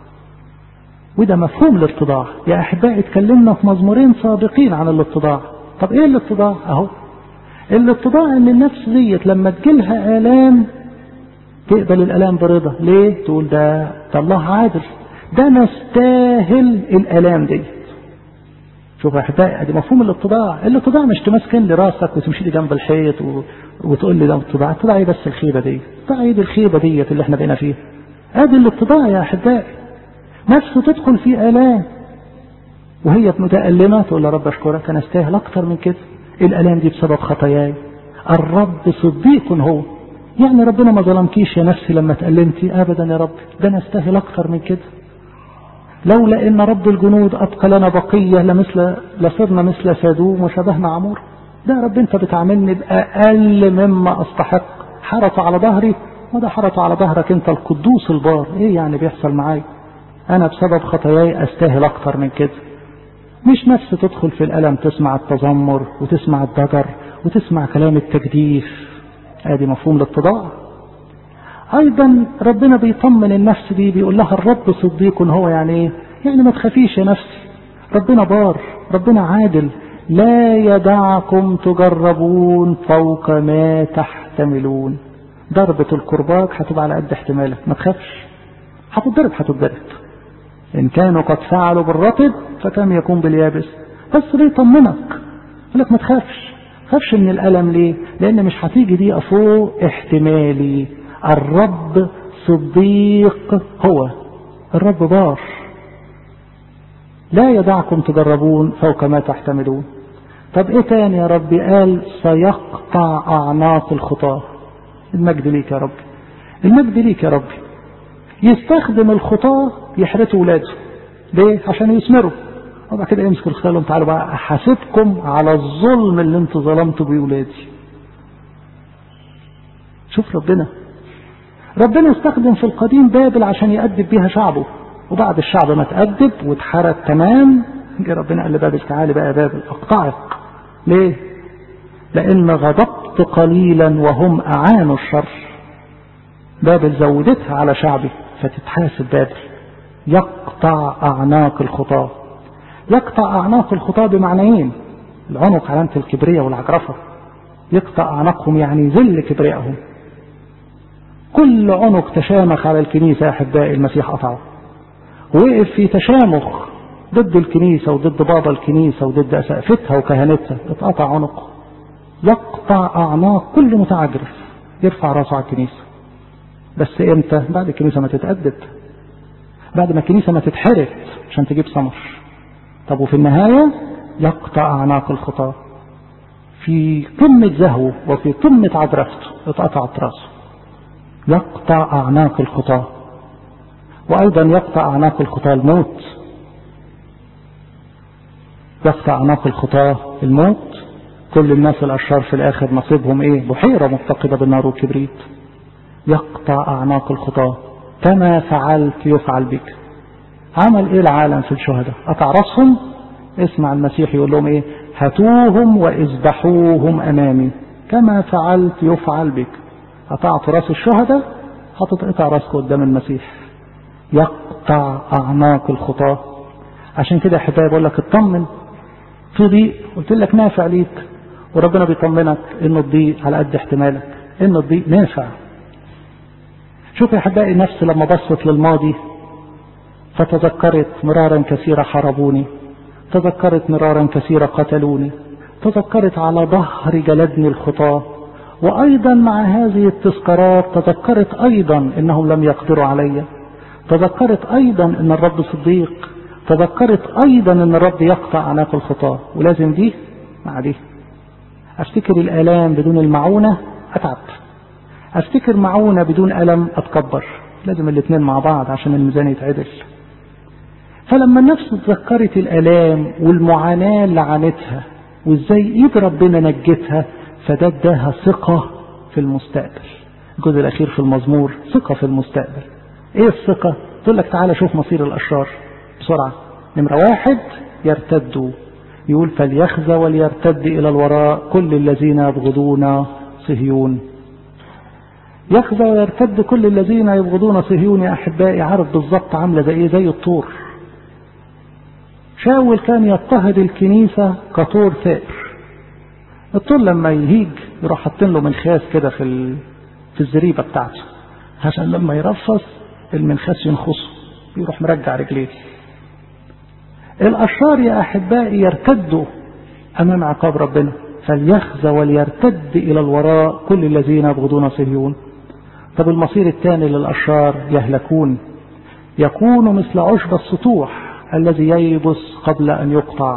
S1: وده مفهوم الاتضاع يا أحبائي. اتكلمنا في مزمورين سابقين عن الاتضاع. طب إيه الاتضاع؟ أهو الاتضاع إن النفس ديت لما تجيلها آلام تقبل الألام برضا. ليه؟ تقول ده ده الله عادل، ده نستاهل الألام دي. شوف يا أحبائي ادي مفهوم الاتضاع. الاتضاع مش تمسكن لي راسك وتمشي لي جنب الحيط و... وتقول لي ده اتضاع. اتضاع ايه بس الخيبة دي؟ اتضاع ايه دي الخيبة ديت اللي احنا بقينا فيها؟ ادي الاتضاع يا أحبائي. نفسه تدخل في آلام وهي متألمة تقول يا رب أشكرك أنا استاهل أكتر من كده، الآلام دي بسبب خطاياي. الرب صديق هو، يعني ربنا ما ظلمكيش يا نفسي لما تألمتي أبدا يا رب، ده أنا استاهل أكتر من كده. لولا إن رب الجنود أبقى لنا بقية لمثل لصرنا مثل سادوم وشبهنا عمور. ده رب أنت بتعاملني بأقل مما أستحق. حرط على ظهري، وده حرط على ظهرك أنت القدوس البار. إيه يعني بيحصل معاي؟ أنا بسبب خطاياي أستاهل أكتر من كده. مش نفس تدخل في الألم تسمع التذمر وتسمع الضجر وتسمع كلام التجديف. ادي مفهوم الاتضاع. ايضا ربنا بيطمن النفس دي، بيقول لها الرب صديق هو. يعني ايه؟ يعني ما تخافيش يا نفسي، ربنا بار، ربنا عادل، لا يدعكم تجربون فوق ما تحتملون. ضربة الكرباج هتبقى على قد احتمالك، ما تخافش. هتضرب هتضرب، ان كانوا قد فعلوا بالرطب فكم يكون باليابس. بس بيطمنك، يقول لك ما تخافش. خافش من الألم ليه؟ لأن مش هتيجي دي فوق احتمالي. الرب صديق هو، الرب بار، لا يدعكم تجربون فوق ما تحتملون. طب ايه تاني يا رب؟ قال سيقطع أعناق الخطاة. المجد ليك يا رب، المجد ليك يا رب. يستخدم الخطاة يحرتوا ولاده. ليه؟ عشان يثمروا. وبعد كده يمسك الخطاة لهم تعالوا بقى احاسبكم على الظلم اللي انتوا ظلمتوا بيه ولادي. شوف ربنا، ربنا استخدم في القديم بابل عشان يأدب بيها شعبه، وبعد الشعب ما تأدب واتحرق تمام جه ربنا قال لبابل تعالي بقى يا بابل اقطعك. ليه؟ لأن غضبت قليلا وهم أعانوا الشر. بابل زودتها على شعبي فتتحاسب بابل. يقطع أعناق الخطاة. يقطع أعناق الخطاة بمعنيين: العنق علامة الكبرية والعجرفة، يقطع أعناقهم يعني ذل كبريائهم. كل عنق تشامخ على الكنيسة يا أحبائي المسيح قطعه. وقف في تشامخ ضد الكنيسة وضد بابا الكنيسة وضد أسقفتها وكهنتها، اتقطع عنقه. يقطع أعناق كل متعجرف يرفع راسه على الكنيسة. بس امتى؟ بعد الكنيسة ما تتأدب، بعد ما الكنيسة ما تتحرق عشان تجيب ثمر. طب وفي النهاية يقطع أعناق الخطاة. في قمة زهوه وفي قمة عجرفته اتقطعت راسه. يقطع أعناق الخطاة. وأيضا يقطع أعناق الخطاة الموت. يقطع أعناق الخطاة الموت. كل الناس الأشرار في الآخر نصيبهم إيه؟ بحيرة مفتقدة بالنار والكبريت. يقطع أعناق الخطاة. كما فعلت يفعل بك. عمل إيه العالم في الشهداء؟ قطع رأسهم اسمع المسيح يقول لهم ايه؟ هاتوهم واذبحوهم امامي كما فعلت يفعل بك. قطعت راس الشهداء، هتتقطع راسك قدام المسيح. يقطع اعناق الخطاة. عشان كده يا حبايبي بقول لك اطمن في ضيق، قلت لك نافع ليك، وربنا بيطمنك ان الضيق على قد احتمالك، ان الضيق نافع. شوف يا حبايبي النفس لما بصت للماضي فتذكرت مرارا كثيرة حاربوني، تذكرت مرارا كثيرة قتلوني، تذكرت على ظهر جلدني الخطاة، وأيضا مع هذه التذكارات تذكرت أيضا إنهم لم يقدروا علي، تذكرت أيضا إن الرب صديق، تذكرت أيضا إن الرب يقطع أعناق الخطاة. ولازم دي مع دي. أفتكر الآلام بدون المعونة أتعب، أفتكر معونة بدون ألم أتكبر. لازم الاثنين مع بعض عشان الميزان يتعدل. فلما النفس تذكرت الآلام والمعاناة اللي عانتها وإزاي إيد ربنا نجتها، فده اداها ثقة في المستقبل. الجزء الأخير في المزمور ثقة في المستقبل. إيه الثقة؟ تقول لك تعالى شوف مصير الأشرار بسرعة. نمرة واحد يرتدوا، يقول فليخزى وليرتد إلى الوراء كل الذين يبغضون صهيون. يخزى ويرتد كل الذين يبغضون صهيون يا أحبائي. عارف بالظبط عاملة زي إيه؟ زي الطور. شاول كان يضطهد الكنيسة كطور ثائر. الطور لما يهيج يروح حاطين له منخاس كده في في الزريبة بتاعته عشان لما يرفص المنخاس ينخصه يروح مرجع رجليه. الأشرار يا أحبائي يرتدوا أمام عقاب ربنا، فليخزى وليرتد إلى الوراء كل الذين يبغضون صهيون. طب المصير الثاني للأشرار يهلكون، يكونوا مثل عشب السطوح الذي ييبس قبل أن يقطع.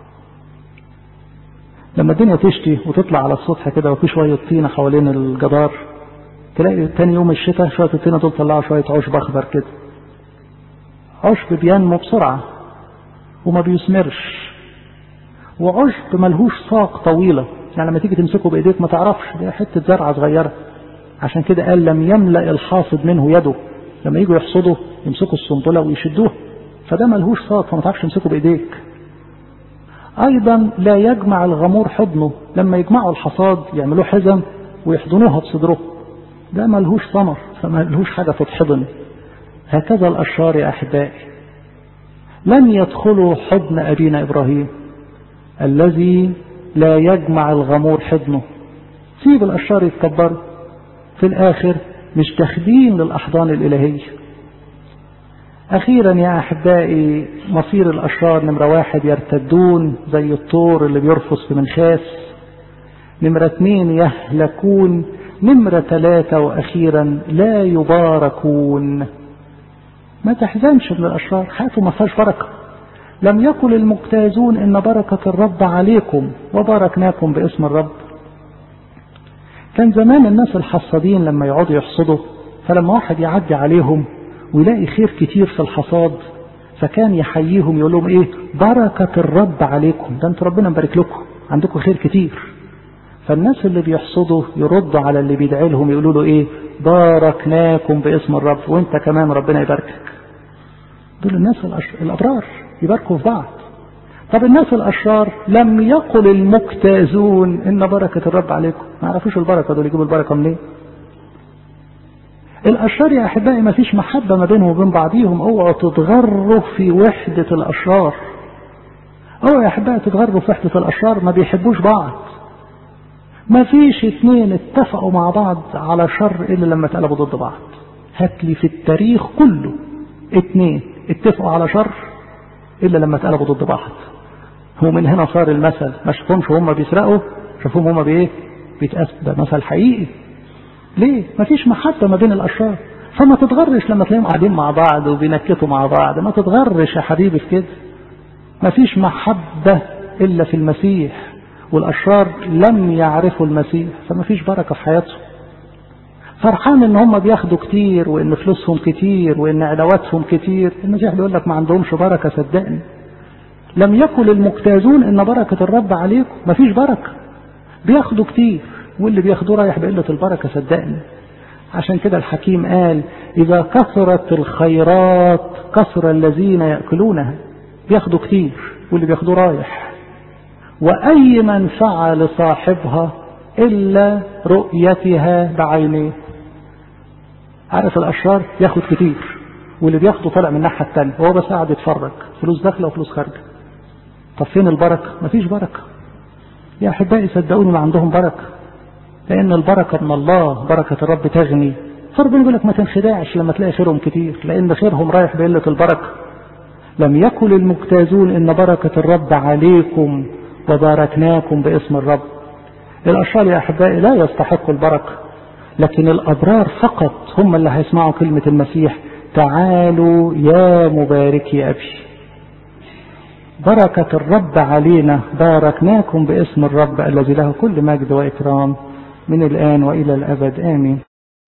S1: لما الدنيا تشتي وتطلع على السطح كده وفي شوية طينة حوالين الجدار، تلاقي تاني يوم الشتاء شوية الطينة دول طلعوا شوية عشب أخضر كده. عشب بينمو بسرعة وما بيثمرش، وعشب ملهوش ساق طويلة، يعني لما تيجي تمسكه بإيديك ما تعرفش ده حتة زرعة صغيرة. عشان كده قال لم يملأ الحاصد منه يده. لما يجوا يحصدوا يمسكوا السنبلة ويشدوه، فده ملهوش ساق فما تعرفش تمسكه بإيديك. أيضا لا يجمع الغمور حضنه، لما يجمعوا الحصاد يعملوه حزم ويحضنوها بصدره، ده ملهوش ثمر فملهوش حاجة تتحضن. هكذا الأشرار يا أحبائي لن يدخلوا حضن أبينا إبراهيم الذي لا يجمع الغمور حضنه. سيب الأشرار يتكبروا، في الآخر مش داخلين للأحضان الإلهية. أخيرا يا أحبائي مصير الأشرار نمرة واحد يرتدون زي الطور اللي بيرفص في منخاس. نمرة اثنين يهلكون. نمرة ثلاثة وأخيرا لا يباركون. ما تحزنش للأشرار، حياتهم ما فيهاش بركة. لم يقل المجتازون إن بركة الرب عليكم وباركناكم باسم الرب. كان زمان الناس الحصادين لما يقعدوا يحصدوا، فلما واحد يعدي عليهم ويلاقي خير كتير في الحصاد فكان يحييهم يقول لهم ايه؟ بركة الرب عليكم، ده انتوا ربنا مبارك لكم، عندكم خير كتير. فالناس اللي بيحصدوا يردوا على اللي بيدعي لهم يقولوا له ايه؟ باركناكم باسم الرب، وانت كمان ربنا يباركك. دول الناس الأبرار يباركوا في بعض. طب الناس الأشرار لم يقل المجتازون إن بركة الرب عليكم، ما عرفوش البركة، دول يجيبوا البركة منين؟ الأشرار يا أحبائي ما فيش محبة ما بينهم وبين بعضيهم. اوعوا تتغروا في وحدة الأشرار. اوعوا يا أحبائي تتغروا في وحدة الأشرار، ما بيحبوش بعض. ما فيش اتنين اتفقوا مع بعض على شر إلا لما اتقلبوا ضد بعض. هاتلي في التاريخ كله اتنين اتفقوا على شر إلا لما اتقلبوا ضد بعض. هو من هنا صار المثل، ما شافهمش هم بيسرقوا، شافهم هم بايه؟ بيتقاسوا. ده مثل حقيقي. ليه؟ ما فيش محبة ما بين الأشرار. فما تتغرش لما تلاقيهم قاعدين مع بعض وبينكتوا مع بعض، ما تتغرش يا حبيبي في كده. ما فيش محبة إلا في المسيح، والأشرار لم يعرفوا المسيح فما فيش بركة في حياتهم. فرحان ان هم بياخدوا كتير وان فلوسهم كتير وان علاواتهم كتير. المسيح بيقول لك ما عندهمش بركة، صدقني. لم يقل المجتازون ان بركة الرب عليكم، ما فيش بركة. بياخدوا كتير واللي بياخدوه رايح بقلة البركة، صدقني. عشان كده الحكيم قال اذا كثرت الخيرات كثر الذين يأكلونها. بياخدوا كتير واللي بياخدوه رايح. وأي منفعة لصاحبها إلا رؤيتها بعينيه. عارف الأشرار ياخد كتير، واللي بياخده طالع من الناحية التانية وهو بس قاعد يتفرج، فلوس داخلة وفلوس خارجة. طب فين البركة؟ مفيش بركة يا أحبائي، صدقوني ما عندهم بركة، لأن البركة من الله، بركة الرب تغني. فربنا يقول لك ما تنخدعش لما تلاقي خيرهم كتير، لأن خيرهم رايح بقلة البركة. لم يكن المجتازون إن بركة الرب عليكم وباركناكم باسم الرب. الأشرار يا أحبائي لا يستحقوا البركة، لكن الأبرار فقط هم اللي هيسمعوا كلمة المسيح: تعالوا يا مباركي أبي. بركة الرب علينا، باركناكم باسم الرب الذي له كل مجد وإكرام من الآن وإلى الأبد، آمين.